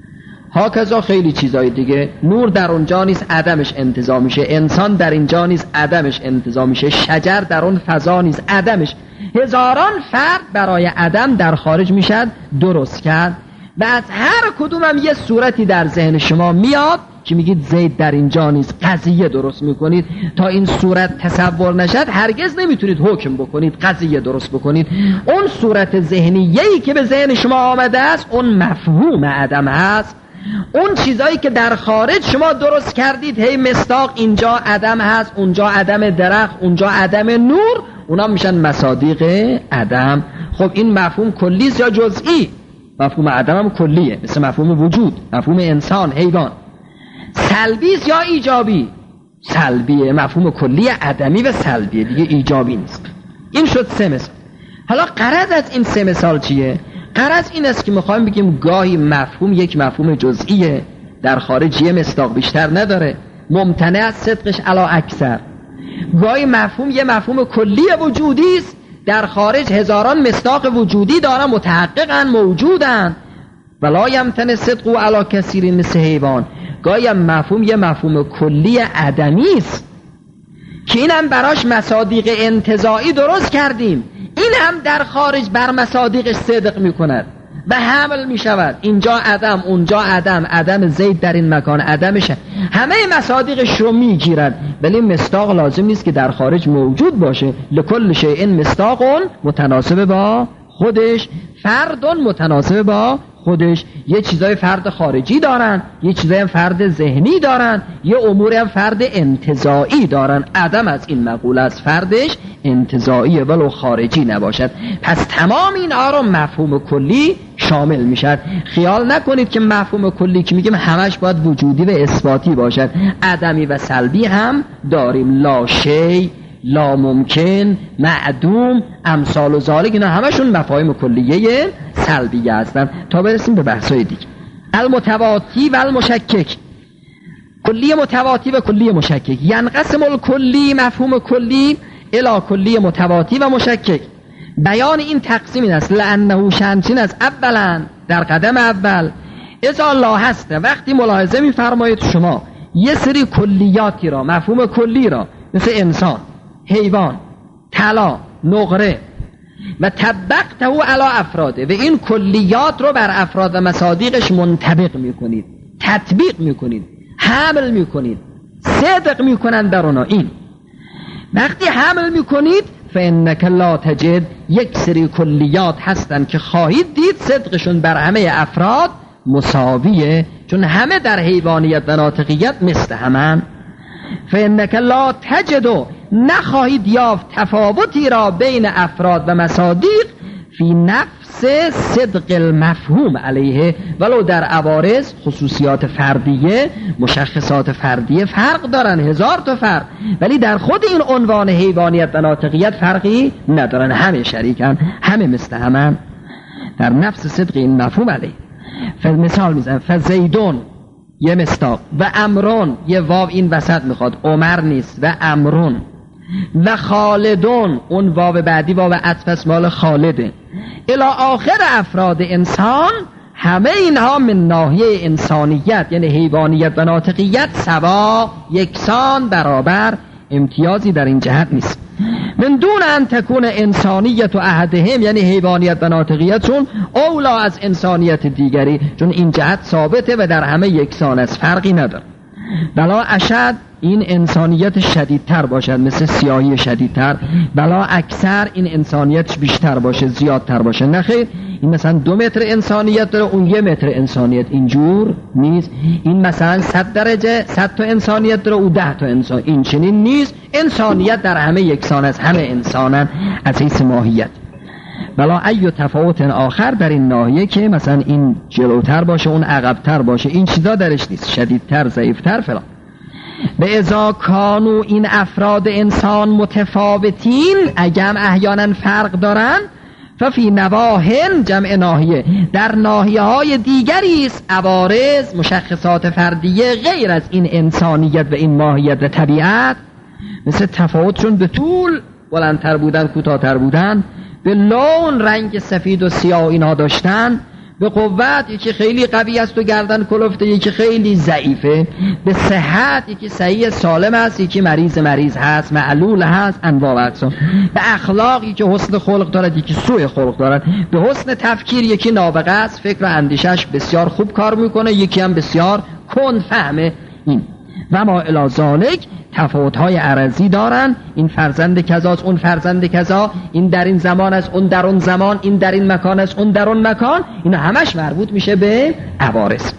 Speaker 1: هاکذا خیلی چیزای دیگه. نور در اونجا نیست، عدمش انتزاع میشه. انسان در اینجا نیست، عدمش انتزاع میشه. شجر در اون فضا نیست، عدمش. هزاران فرد برای عدم در خارج میشد درست کرد و از هر کدوم هم یه صورتی در ذهن شما میاد که میگید زید در اینجا نیست، قضیه درست میکنید. تا این صورت تصور نشد هرگز نمیتونید حکم بکنید، قضیه درست بکنید. اون صورت ذهنیه‌ای که به ذهن شما آمده است اون مفهوم عدم هست. اون چیزایی که در خارج شما درست کردید، هی مصداق، اینجا عدم هست، اونجا عدم درخت، اونجا عدم نور، اونا میشن مصادیق عدم. خب این مفهوم کلیست یا جزئی؟ مفهوم عدم هم کلیه، مثل مفهوم وجود، مفهوم انسان، حیوان. سلبیست یا ایجابی؟ سلبیه. مفهوم کلی عدمی و سلبیه، دیگه ایجابی نیست. این شد 3 مثال. حالا غرض از این 3 مثال چیه؟ غرض این است که میخوایم بگیم گاهی مفهوم یک مفهوم جزئیه، در خارج یه مصداق بیشتر نداره، ممتنع از صدقش علی اکثر. گاهی مفهوم یه مفهوم کلی وجودی است، در خارج هزاران مصداق وجودی دارن، متحققن، موجودن، ولا یمتنع صدق علی کثیر مثل حیوان. گاهی مفهوم یه مفهوم کلی عدمی است که اینم براش مصادیق انتزاعی درست کردیم، این هم در خارج بر مصادیقش صدق میکند و حمل میشود. اینجا عدم، اونجا عدم، عدم زید در این مکان عدمش، همه مصادیقش رو میگیرن. ولی مصداق لازم نیست که در خارج موجود باشه. لکل شیء مصداق متناسب با خودش، فرد متناسب با خودش. یه چیزای فرد خارجی دارن، یه چیزای هم فرد ذهنی دارن، یه اموری هم فرد انتزاعی دارن. عدم از این مقوله از فردش انتزاعیه ولو خارجی نباشد. پس تمام این رو مفهوم کلی شامل میشد. خیال نکنید که مفهوم کلی که میگیم همش باید وجودی و اثباتی باشد، عدمی و سلبی هم داریم. لا شی، لا ممکن، معدوم، امثال و ذالک، اینا همشون مفاهیم کلیه سلبیه هستن. تا برسیم به بحثای دیگه. المتواتی و المشکک. کلی متواتی و کلی مشکک. ینقسم الکلی، مفهوم کلی، الی کلی متواتی و مشکک. بیان این تقسیم این است لانه شنچین از اولا، در قدم اول، اذا لا هست، وقتی ملاحظه میفرمایید شما یه سری کلیاتی را، مفهوم کلی را، مثل انسان، حیوان، طلا، نقره و طبقته علی افراده و این کلیات رو بر افراد و مصادیقش منطبق میکنید، تطبیق میکنید، حمل میکنید، صدق میکنند در اونا. این وقتی حمل میکنید فانک لا تجد، یک سری کلیات هستن که خواهید دید صدقشون بر همه افراد مساویه، چون همه در حیوانیت و ناطقیت مثل همن. فانک لا تجد، نخواهید یافت تفاوتی را بین افراد و مصادیق فی نفس صدق المفهوم علیه، ولو در عوارض خصوصیات فردیه، مشخصات فردیه فرق دارن، 1000 تا فرق، ولی در خود این عنوان حیوانیت و ناطقیت فرقی ندارن، همه شریکن، همه مثل همن در نفس صدق این مفهوم علیه. مثال میزنم، فزیدون یه مصداق و امرون، یه واو این وسط میخواد، عمر نیست، و امرون و خالدون، اون واو بعدی واو عطف است مال خالده، الی آخر افراد انسان، همه اینها من ناحیه انسانیت یعنی حیوانیت و ناطقیت سوا، یکسان، برابر، امتیازی در این جهت نیست. من دون ان تکون انسانیت و احدهم، یعنی حیوانیت و ناطقیتشون اولا از انسانیت دیگری، چون این جهت ثابته و در همه یکسان است، فرقی نداره. بلا اشد، این انسانیت شدیدتر باشد مثل سیاهی شدیدتر، بلا اکثر این انسانیتش بیشتر باشه، زیادتر باشه. نخیر، این مثلا 2 متر انسانیت داره، اون 1 متر انسانیت، اینجور نیست. این مثلا 100 درجه 100 تا انسانیت داره، او 10 تا انسان، این چنین نیست. انسانیت در همه یکسان است، همه انسانن از حیث ماهیت. بلا ای تفاوت آخر در این ناحیه که مثلا این جلوتر باشه، اون عقبتر باشه، این چیزا درش نیست، شدیدتر، ضعیفتر فلان. به ازا کانو، این افراد انسان متفاوتین، اگم احیانا فرق دارن، ففی نواهن جمع ناحیه، در ناحیه های دیگری است، عوارض، مشخصات فردیه غیر از این انسانیت و این ماهیت و طبیعت، مثل تفاوتشون به طول بلندتر بودن، کوتاه‌تر بودن، به لون، رنگ سفید و سیاه اینا داشتن، به قوت، یکی خیلی قوی است و گردن کلفته، یکی خیلی ضعیفه، به صحت، یکی صحیح سالم است، یکی مریض هست، معلول هست، انواع و اقسام. به اخلاق، یکی حسن خلق دارد، یکی سوء خلق دارد. به حسن تفکیر، یکی نابغه است، فکر و اندیشش بسیار خوب کار میکنه، یکی هم بسیار کند فهمه. این و ما الی ذالک، تفاوت‌های عرضی دارن، این فرزند کذاست، اون فرزند کذا، این در این زمان است، اون در اون زمان، این در این مکان است، اون در اون مکان، اینا همش مربوط میشه به عوارض.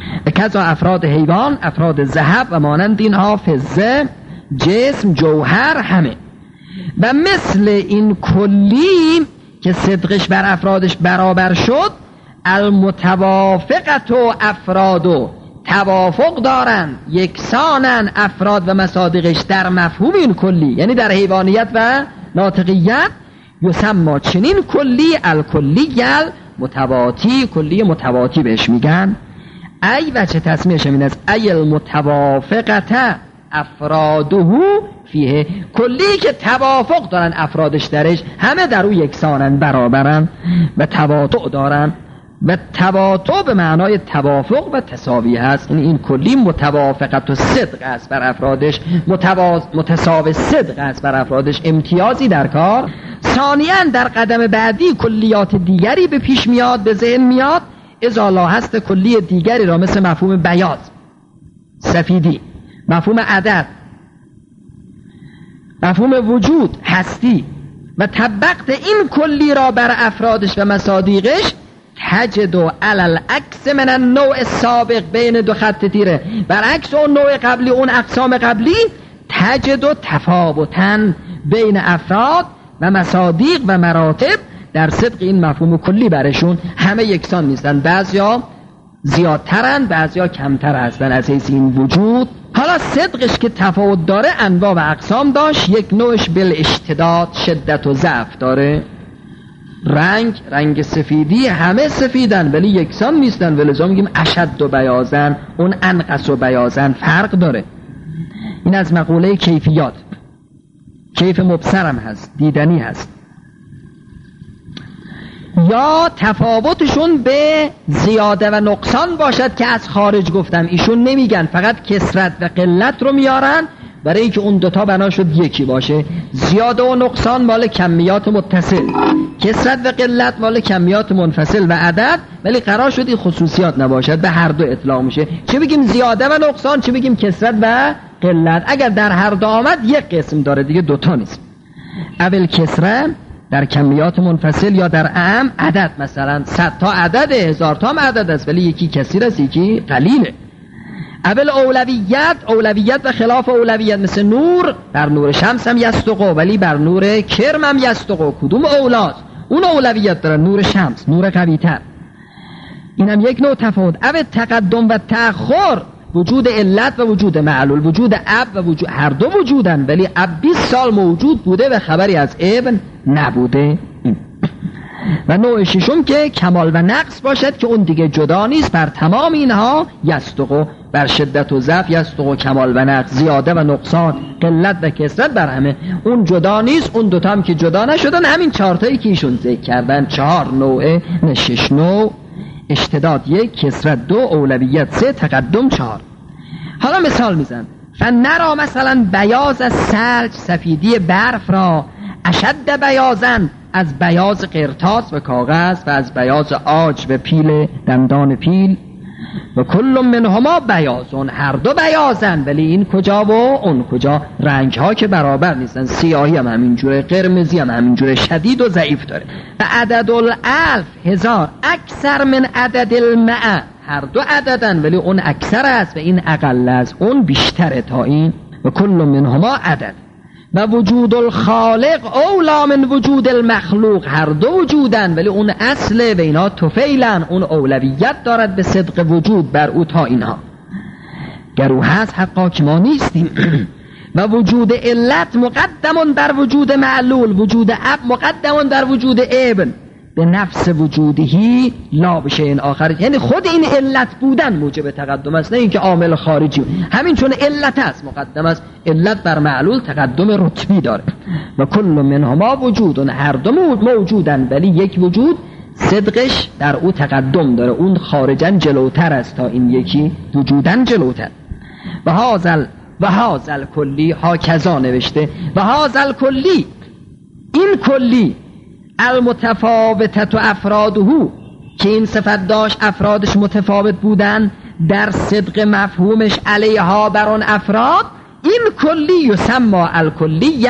Speaker 1: کذا افراد حیوان، افراد ذهب و مانند اینها، فضه، جسم، جوهر، همه. و مثل این کلی که صدقش بر افرادش برابر شد، المتوافقت و افرادو، توافق دارن، یکسانن افراد و مصادیقش در مفهوم این کلی، یعنی در حیوانیت و ناطقیت، یسمى چنین کلی الکلی متواتی، کلی متواتی بهش میگن. ای وجه تصمیهش این است، ای المتوافقت افراده فیه، کلی که توافق دارن افرادش درش، همه در او یکسانن، برابرن و تواطؤ دارن. و تواطؤ به معنای توافق و تساوی هست، این کلی متوافقت و صدق است بر افرادش، متساوی صدق است بر افرادش، امتیازی در کار. ثانیاً در قدم بعدی کلیات دیگری به پیش میاد، به ذهن میاد، اذا لاحظت کلی دیگری را مثل مفهوم بیاض، سفیدی، مفهوم عدد، مفهوم وجود، هستی، و طبقت این کلی را بر افرادش و مصادیقش، تجد علی العکس من النوع السابق، بین 2 خط تیره، برعکس اون نوع قبلی، اون اقسام قبلی، تجد تفاوتاً بین افراد و مصادیق و مراتب در صدق این مفهوم کلی برشون، همه یکسان نیستن، بعضیا زیادترن، بعضیا کمتر هستن از حیث این وجود. حالا صدقش که تفاوت داره، انواع و اقسام داشت، یک نوعش بالاشتداد، شدت و ضعف داره. رنگ سفیدی، همه سفیدن ولی یکسان نیستن، ولذا میگیم اشد و بیاضن، اون انقص و بیاضن، فرق داره. این از مقوله کیفیات، کیف مبصرم هست، دیدنی هست. یا تفاوتشون به زیاده و نقصان باشد که از خارج گفتم، ایشون نمیگن، فقط کثرت و قلت رو میارن، برای اینکه اون دوتا بنا شد یکی باشه. زیاده و نقصان مال کمیات متصل، کثرت و قلت مال کمیات منفصل و عدد، ولی قرار شد این خصوصیات نباشد، به هر دو اطلاق میشه. چه بگیم زیاده و نقصان، چه بگیم کثرت و قلت. اگر در هر دو آمد یک قسم داره دیگه، دوتا نیست. اول کثرت در کمیات منفصل یا در اعم عدد، مثلا 100 تا عدد، 1000 تا هم عدد است، ولی یکی کثیر است یکی قلیله. اول اولویت و خلاف اولویت، مثل نور، در نور شمس هم یستقو ولی بر نور کرم هم یستقو. کدوم اولاست؟ اون اولویت داره، نور شمس، نور قوی تر. این هم یک نوع تفاوت. اول تقدم و تأخر، وجود علت و وجود معلول، وجود اب و وجود هر دو وجودن، ولی اب 20 سال موجود بوده و خبری از ابن نبوده. و نوع ششم که کمال و نقص باشد که اون دیگه جدا نیست، بر تمام اینها یستقو، بر شدت و ضعف یستقو، کمال و نقص، زیاده و نقصان، قلت و کثرت، بر همه اون جدا نیست. اون دوتا هم که جدا نشدن، همین 4 تایی که ایشون ذکر کردن، 4 نوعه، 6 نوع، اشتداد 1، کثرت 2، اولویت 3، تقدم 4. حالا مثال میزن. فنرا مثلا بیاض از سلج، سفیدی برف را، اشد بیاضن، از بیاض قرطاس و کاغذ و از بیاض عاج و پیل دندان پیل، و کل منهما بیاضون، هر دو بیاضن، ولی این کجا و اون کجا. رنگ ها که برابر نیستن، سیاهی هم همینجوره، قرمزی هم همینجوره، شدید و ضعیف داره. و عدد الالف، 1000، اکثر من عدد المئه، هر دو عددن ولی اون اکثر است و این اقل است، اون بیشتره تا این. و کل منهما عدد. و وجود الخالق اولا من وجود المخلوق، هر دو وجودن ولی اون اصله و اینا طفیلن، اون اولویت دارد به صدق وجود بر او تا اینها. گرو هست حقا که ما نیستیم. و وجود علت مقدمون بر وجود معلول، وجود اب مقدمون بر وجود ابن، به نفس وجودهی لا بشه این آخر، یعنی خود این علت بودن موجب تقدم است، نه اینکه عامل خارجی. همین چون علت است مقدم است، علت بر معلول تقدم رتبی داره. و کل منهما وجودن، هر دو موجودن ولی یک وجود صدقش در او تقدم داره، اون خارجا جلوتر است تا این یکی وجودن جلوتر. و هازل کلی، ها کذا نوشته، و هازل کلی، این کلی المتفاوتت و افرادهو، که این صفت داشت افرادش متفاوت بودن، در صدق مفهومش علیها بر آن افراد، این کلی یسمى الکلی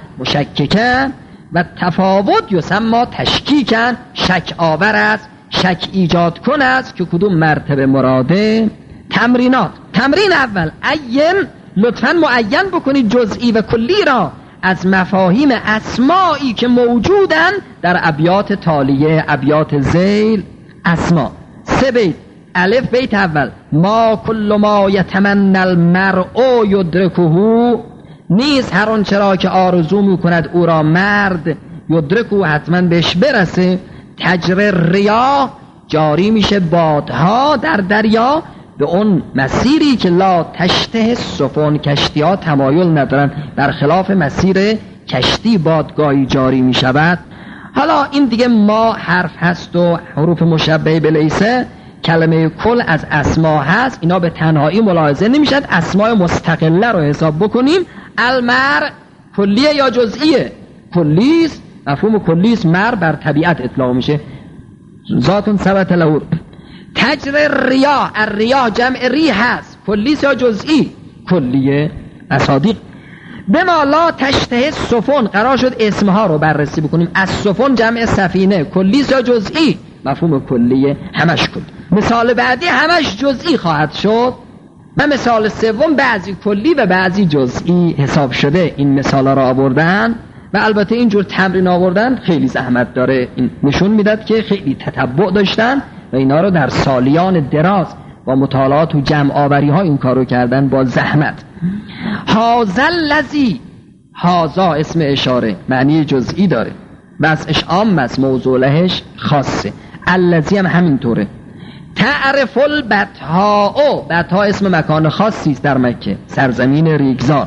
Speaker 1: مشککن، و تفاوت یسمى تشکیکن، شک آور است، شک ایجاد کن است که کدوم مرتبه مراده. تمرینات. تمرین اول، عین، لطفاً معین بکنید جزئی و کلی را از مفاهیم اسمایی که موجودن در ابیات تالیه، ابیات ذیل، اسما. 3 بیت. الف بیت اول، ما کل ما یتمنى المرء یدرکه، نیست هر آنچه را که آرزو میکند او را مرد، یدرکه حتما بهش برسه. تجری ریا، جاری میشه بادها در دریا، به اون مسیری که لا تشته سفن، کشتی ها تمایل ندارن، برخلاف مسیر کشتی بادگاهی جاری می شود. حالا این دیگه ما حرف هست و حروف مشبهه به لیسه، کلمه کل از اسما هست، اینا به تنهایی ملاحظه نمیشد، اسماء مستقله رو حساب بکنیم. المر کلیه یا جزئیه؟ کلیست، مفهوم کلیست، مر بر طبیعت اطلاق میشه، ذاتون ثبت له. تجر ریاح، الریاح جمع ریح هست، کلیست یا جزئی؟ کلیه. اصادیق. به ما لا تشته سفن، قرار شد اسمها رو بررسی بکنیم. از سفن جمع سفینه، کلیست یا جزئی؟ مفهوم کلیه، همش کلی. مثال بعدی همش جزئی خواهد شد و مثال سوم بعضی کلی و بعضی جزئی حساب شده. این مثالا را آوردن و البته اینجور تمرین آوردن خیلی زحمت داره، این نشون میداد که خیلی تتبع داشتن و اینا رو در سالیان دراز با مطالعات و جمع آوری ها این کارو کردن با زحمت. هازل لذی، هازا اسم اشاره معنی جزئی داره، وضعش عام است، موضوع لهش خاصه. الذی هم همینطوره. تعرف البطحاء، بطحا اسم مکان خاصی است در مکه، سرزمین ریگزار.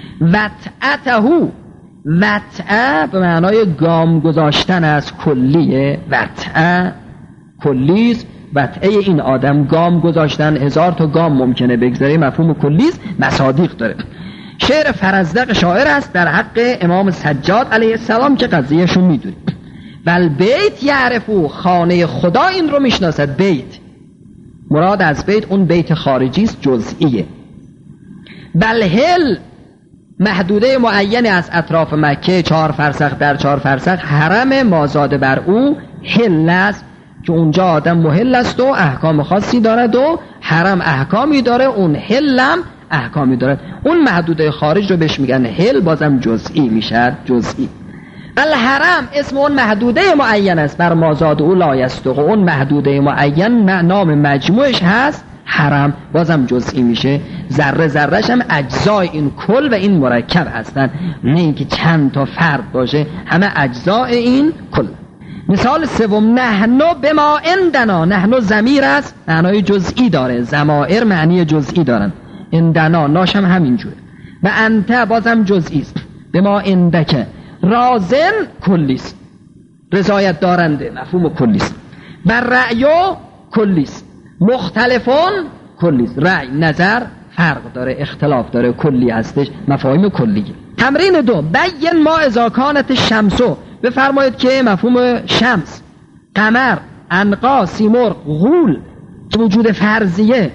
Speaker 1: وطعته، وطعه به معنای گام گذاشتن از کلیه، وطعه کلیست، وطعه این آدم گام گذاشتن، 1000 تا گام ممکنه بگذاره، مفهوم کلیست، مصادیق داره. شعر فرزدق شاعر است در حق امام سجاد علیه السلام که قضیهشون میدونیم. بل بیت یعرفو، خانه خدا این رو میشناسد. بیت مراد از بیت اون بیت خارجی است، جزئیه. بل هل، محدوده معینی از اطراف مکه، 4 فرسخ در 4 فرسخ حرم مازاد بر او هل است که اونجا آدم محل است و احکام خاصی دارد و حرم احکامی داره، اون هلم احکامی دارد. اون محدوده خارج رو بهش میگن هل، بازم جزئی میشد، جزئی. الحرم اسم اون محدوده معین است، بر مازاد او لا یصدق، اون محدوده معین نام مجموعش هست حرم، بازم جزئی میشه. ذره ذرهش هم اجزای این کل و این مرکب هستن، نه اینکه چند تا فرد باشه، همه اجزای این کل. مثال سوم، نحنو بما عندنا، نحنو ضمیر است، معنای جزئی داره، ضمائر معنی جزئی دارن، عندنا ناش هم همینجوره. و انت بازم جزئی است، بما عندک. رازن کلیست، رضایت دارنده، مفهوم کلیست. بر رأیو کلیست، مختلفون کلیست، رأی نظر فرق داره، اختلاف داره، کلی هستش، مفاهیم کلیه. تمرین 2، بین ما اذا کانت شمسو، بفرمایید که مفهوم شمس، قمر، عنقا، سیمرغ، غول وجود فرضیه،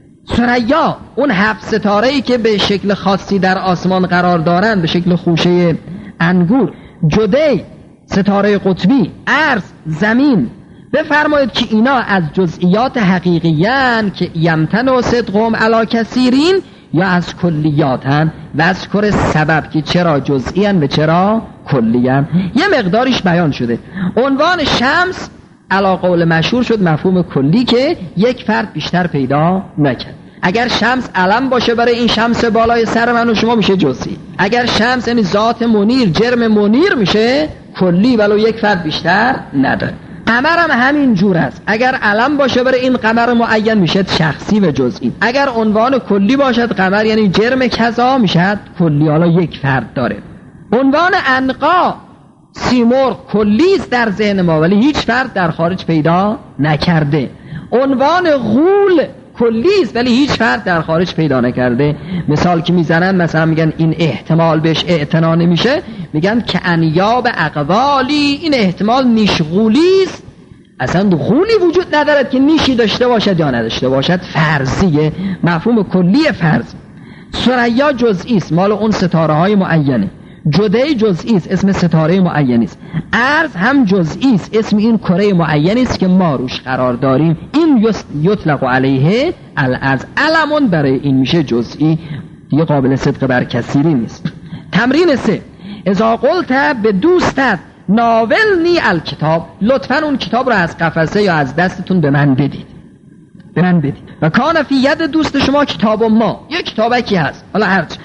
Speaker 1: ثریا اون 7 ستاره‌ای که به شکل خاصی در آسمان قرار دارند به شکل خوشه انگور، جدی ستاره قطبی، ارض زمین، بفرمایید که اینا از جزئیات حقیقیان که یمتن و صدقهم علی کثیرین، یا از کلیاتن و از کر سبب که چرا جزئیان و چرا کلیان. یه مقداریش بیان شده. عنوان شمس علی قول مشهور شد مفهوم کلی که یک فرد بیشتر پیدا نکرد. اگر شمس علم باشه برای این شمس بالای سر من و شما میشه جزئی. اگر شمس یعنی ذات منیر، جرم منیر، میشه کلی ولو یک فرد بیشتر نداره. قمر هم همین جور است، اگر علم باشه برای این قمر معین میشه شخصی و جزئی. اگر عنوان کلی باشد قمر یعنی جرم کذا، میشه کلی، حالا یک فرد داره. عنوان عنقا، سیمرغ کلی است در ذهن ما ولی هیچ فرد در خارج پیدا نکرده. عنوان غول کلی است ولی هیچ فرد در خارج پیدا نکرده. مثال که میزنن مثلا میگن این احتمال بهش اعتنا نمیشه، میگن که انیاب اقوالی، این احتمال نیش غولی است، اصلا غولی وجود ندارد که نیشی داشته باشد یا نداشته باشد، فرضیه، مفهوم کلی فرض. ثریا جزئی است، مال اون ستاره های معینه. جدی جزئی است، اسم ستاره معینی است. ارض هم جزئی است، اسم این کره معینی است که ما روش قرار داریم. این یطلق علیه الارض، علمون برای این میشه جزئی، دیگه قابل صدق بر کثیری نیست. تمرین 3، اذا قلت به دوستت ناولنی الکتاب، لطفاً اون کتاب رو از قفسه یا از دستتون به من بدید، به من بدید. و کان فی ید دوست شما کتاب ما، یک کتابکی هست، حالا هرچی.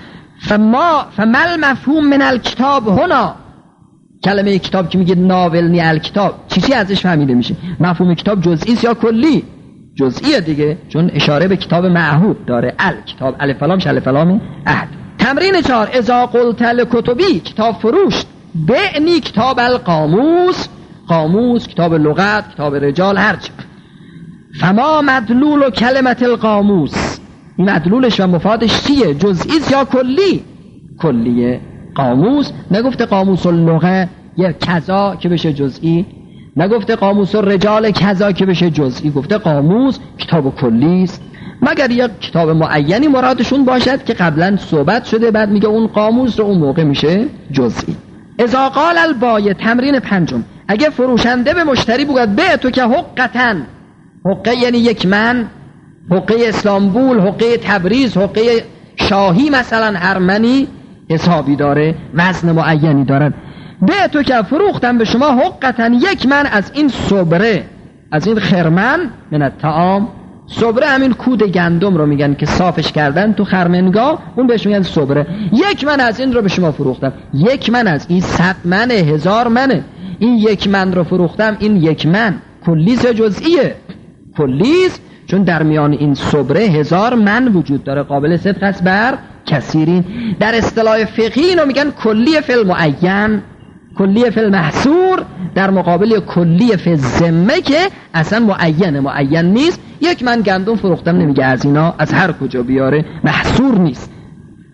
Speaker 1: فمل مفهوم من الکتاب هنا، کلمه کتاب که میگه ناولنی الکتاب، چیزی ازش فهمیده میشه؟ مفهوم کتاب جزئی است یا کلی؟ جزئیه دیگه، چون اشاره به کتاب معهود داره، الکتاب الف لام الف لام عهد. تمرین 4، اذا قلت لکتبی، کتاب فروش، بعنی کتاب القاموس، قاموس، کتاب لغت، کتاب رجال، هرچی. فما مدلول کلمت القاموس، این مدلولش و مفادش چیه؟ جزئی یا کلی؟ کلیه. قاموس نگفته قاموس اللغه یه کذا که بشه جزئی، نگفته قاموس الرجال کذا که بشه جزئی، گفته قاموس کتاب کلی است، مگر یک کتاب معینی مرادشون باشد که قبلا صحبت شده، بعد میگه اون قاموس رو اون موقع میشه جزئی. اذا قال البایع، تمرین 5، اگه فروشنده به مشتری بگوید به تو که حقتن، حقه یعنی یک من، حقه اسلامبول، حقه تبریز، حقه شاهی، مثلا هر منی حسابی داره، وزن معینی دارن. به تو که فروختم به شما حقتن، یک من از این صبره، از این خرمن، من الطعام، صبره همین کود گندم رو میگن که صافش کردن تو خرمنگاه، اون بهش میگن صبره. یک من از این رو به شما فروختم، یک من از این 100 منه، 1000 منه، این یک من رو فروختم. این یک من کلیس جزئیه؟ کلیس، چون در میان این صبره 1000 من وجود داره، قابل صدق است بر کثیرین. در اصطلاح فقهی اینو میگن کلی فی المعین، کلی فی المحصور، در مقابل کلی فی الذمه که اصلا معین نیست. یک من گندم فروختم نمیگه از اینا از هر کجا بیاره، محصور نیست.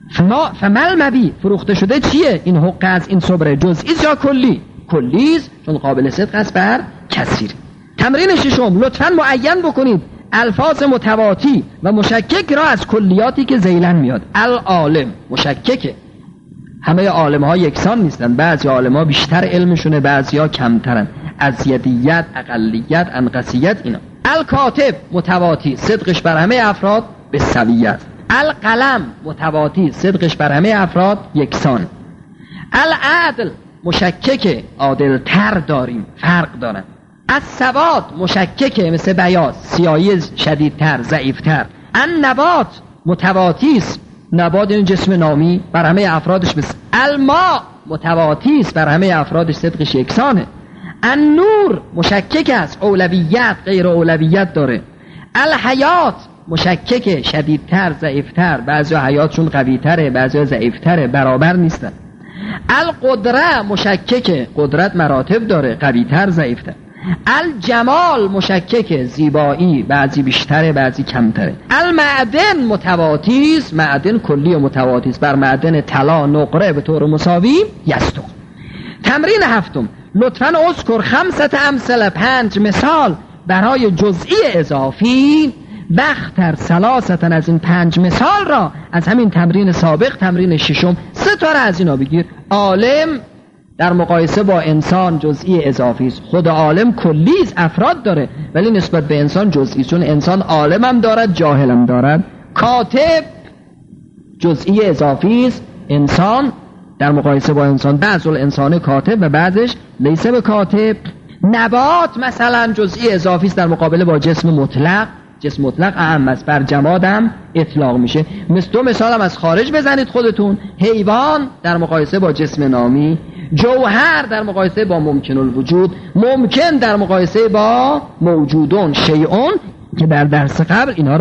Speaker 2: فمل مبی فروخته شده چیه؟ این حق از این صبره جزئی یا کلی؟ کلیز، چون قابل صدق است بر کثیر. تمرین ششم، لطفاً معین بکنید الفاظ متواتی و مشکک را از کلیاتی که ذیلاً میاد. العالم مشککه، همه عالم ها یکسان نیستن، بعضی عالم ها بیشتر علمشونه، بعضی ها کمترن، ازیدیت، اقلیت، انقصیت اینا. الکاتب متواتی، صدقش بر همه افراد به سویت. القلم متواتی، صدقش بر همه افراد یکسان. العدل مشکک، عادل تر داریم، فرق دارن. السواد مشکک، مثل بیاض، سیاهی شدیدتر، ضعیفتر. النبات متواتی است، نبات این جسم نامی بر همه افرادش بس. الماء متواتی است، بر همه افرادش صدقش یکسانه. النور مشکک است، اولویت غیر اولویت داره. الحیات مشکک، شدیدتر، ضعیفتر، بعضی حیاتشون قویتره، بعضی ضعیفتره، برابر نیستن. القدره مشکک، قدرت مراتب داره، قویتر، ضعیفتر. الجمال مشکک، زیبایی، بعضی بیشتره، بعضی کمتره. المعدن متواتی است، معدن کلی و متواتی است، بر معدن طلا، نقره به طور مساوی یستو. تمرین هفتم، لطفاً اذکر خمسة امثله، 5 مثال برای جزئی اضافی بختر ثلاثتن، از این 5 مثال را از همین تمرین سابق، تمرین ششم، 3 تا را از اینا بگیر. عالم در مقایسه با انسان جزئی اضافی است. خود عالم کلی است، افراد داره، ولی نسبت به انسان جزئی، چون انسان عالم هم دارد، جاهل هم دارد. کاتب جزئی اضافی است، انسان در مقایسه با انسان بعض الانسان کاتب و بعضش لیس به کاتب. نبات مثلا جزئی اضافی است در مقابله با جسم مطلق، جسم مطلق اعم است، بر جماد هم اطلاق میشه. مثل 2 مثال هم از خارج بزنید خودتون. حیوان در مقایسه با جسم نامی، جوهر در مقایسه با ممکن الوجود، ممکن در مقایسه با موجودون، شیئون، که در درس قبل اینها رو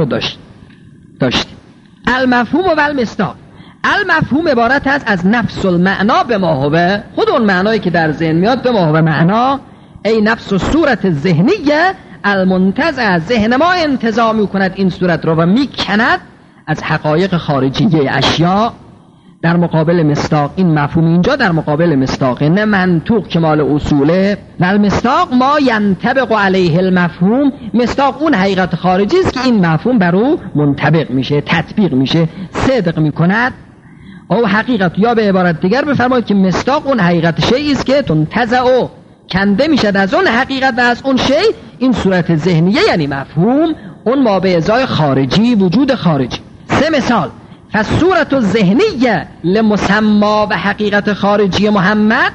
Speaker 2: داشتیم. المفهوم و المصداق. المفهوم عبارت است از نفس المعنا به ما هو، خود اون معنایی که در ذهن میاد، به ما هو معنا، ای نفس و صورت ذهنیه المنتزع، ذهن ما انتزاع میکند این صورت رو و میکند از حقایق خارجیه اشیاء. در مقابل مصداق، این مفهوم اینجا در مقابل مصداق، نه منطوق که مال اصوله. و المصداق ما ینطبق علیه المفهوم، مصداق اون حقیقت خارجی است که این مفهوم بر او منطبق میشه، تطبیق میشه، صدق میکند. او حقیقت، یا به عبارت دیگر بفرمایید که مصداق اون حقیقت شیئی است که تنتزع کنده میشد از اون حقیقت و از اون شی، این صورت ذهنیه یعنی مفهوم، اون ما به ازای خارجی، وجود خارجی. 3 مثال. فالصورت الذهنیه لمسما و حقیقت خارجی محمد،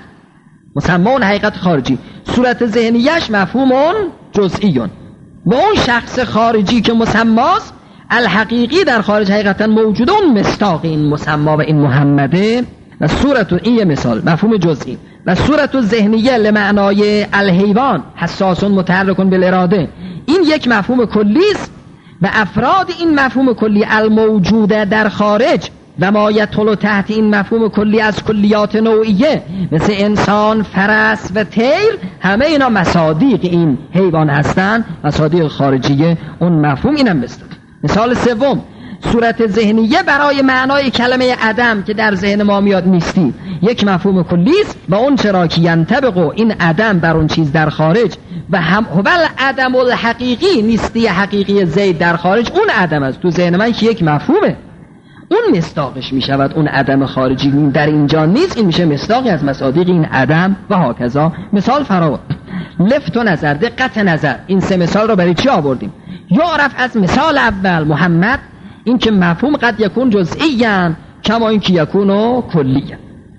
Speaker 2: مسما اون حقیقت خارجی، صورت ذهنیش مفهومون جزئیون. و اون شخص خارجی که مسماست، الحقیقی در خارج حقیقتا موجوده، اون مصداق این مسما و این محمده. و صورت، این یه مثال، مفهوم جزئی. و صورت الذهنیه لمعنای الحیوان حساس متحرک بالاراده، این یک مفهوم کلی است و افراد این مفهوم کلی الموجوده در خارج و ما یدخل تحت این مفهوم کلی از کلیات نوعیه مثل انسان، فرس و طیر، همه اینا مصادیق این حیوان هستند، مصادیق خارجیه اون مفهوم. اینم مثال سوم، صورت ذهنیه برای معنای کلمه عدم که در ذهن ما میاد نیستی، یک مفهوم کلی است و اون چرا که ینطبق این عدم بر اون چیز در خارج و هم هو العدم الحقیقی، نیستی حقیقی زید در خارج، اون عدم است تو ذهن من که یک مفهومه، اون مصداقش میشود. اون عدم خارجی در اینجا نیست، این میشه مصداقی از مصادیق این عدم و هاکذا. مثال فراوان. لفت و نظر، دقت نظر. این 3 مثال رو برای چی آوردیم؟ یعرف از مثال اول محمد، این که مفهوم قد یکون جزئیاً کما این که یکون کلیاً،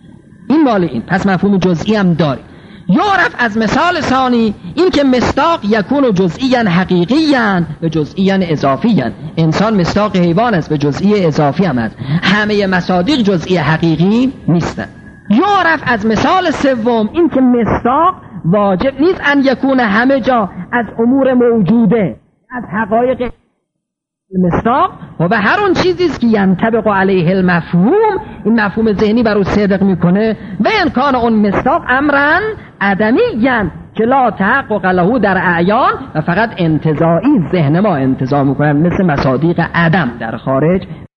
Speaker 2: این مال این، پس مفهوم جزئی هم داریم. یعرف از مثال ثانی، این که مصداق یکون جزئیاً حقیقیاً و جزئیاً اضافیاً، انسان مصداق حیوان است و جزئی اضافی هم است، همه مصادیق جزئی حقیقی نیستن. یعرف از مثال سوم، این که مصداق واجب نیست ان یکون همه جا از امور موجوده، از حقایق مصداق و هر اون چیزی است که ینطبق علیه المفهوم، این مفهوم ذهنی بر او صدق میکنه و امکان اون مصداق امرن عدمیاً که لا تحقق له در اعیان و فقط انتزاعی ذهن ما انتزاع میکنن، مثل مصادیق عدم در خارج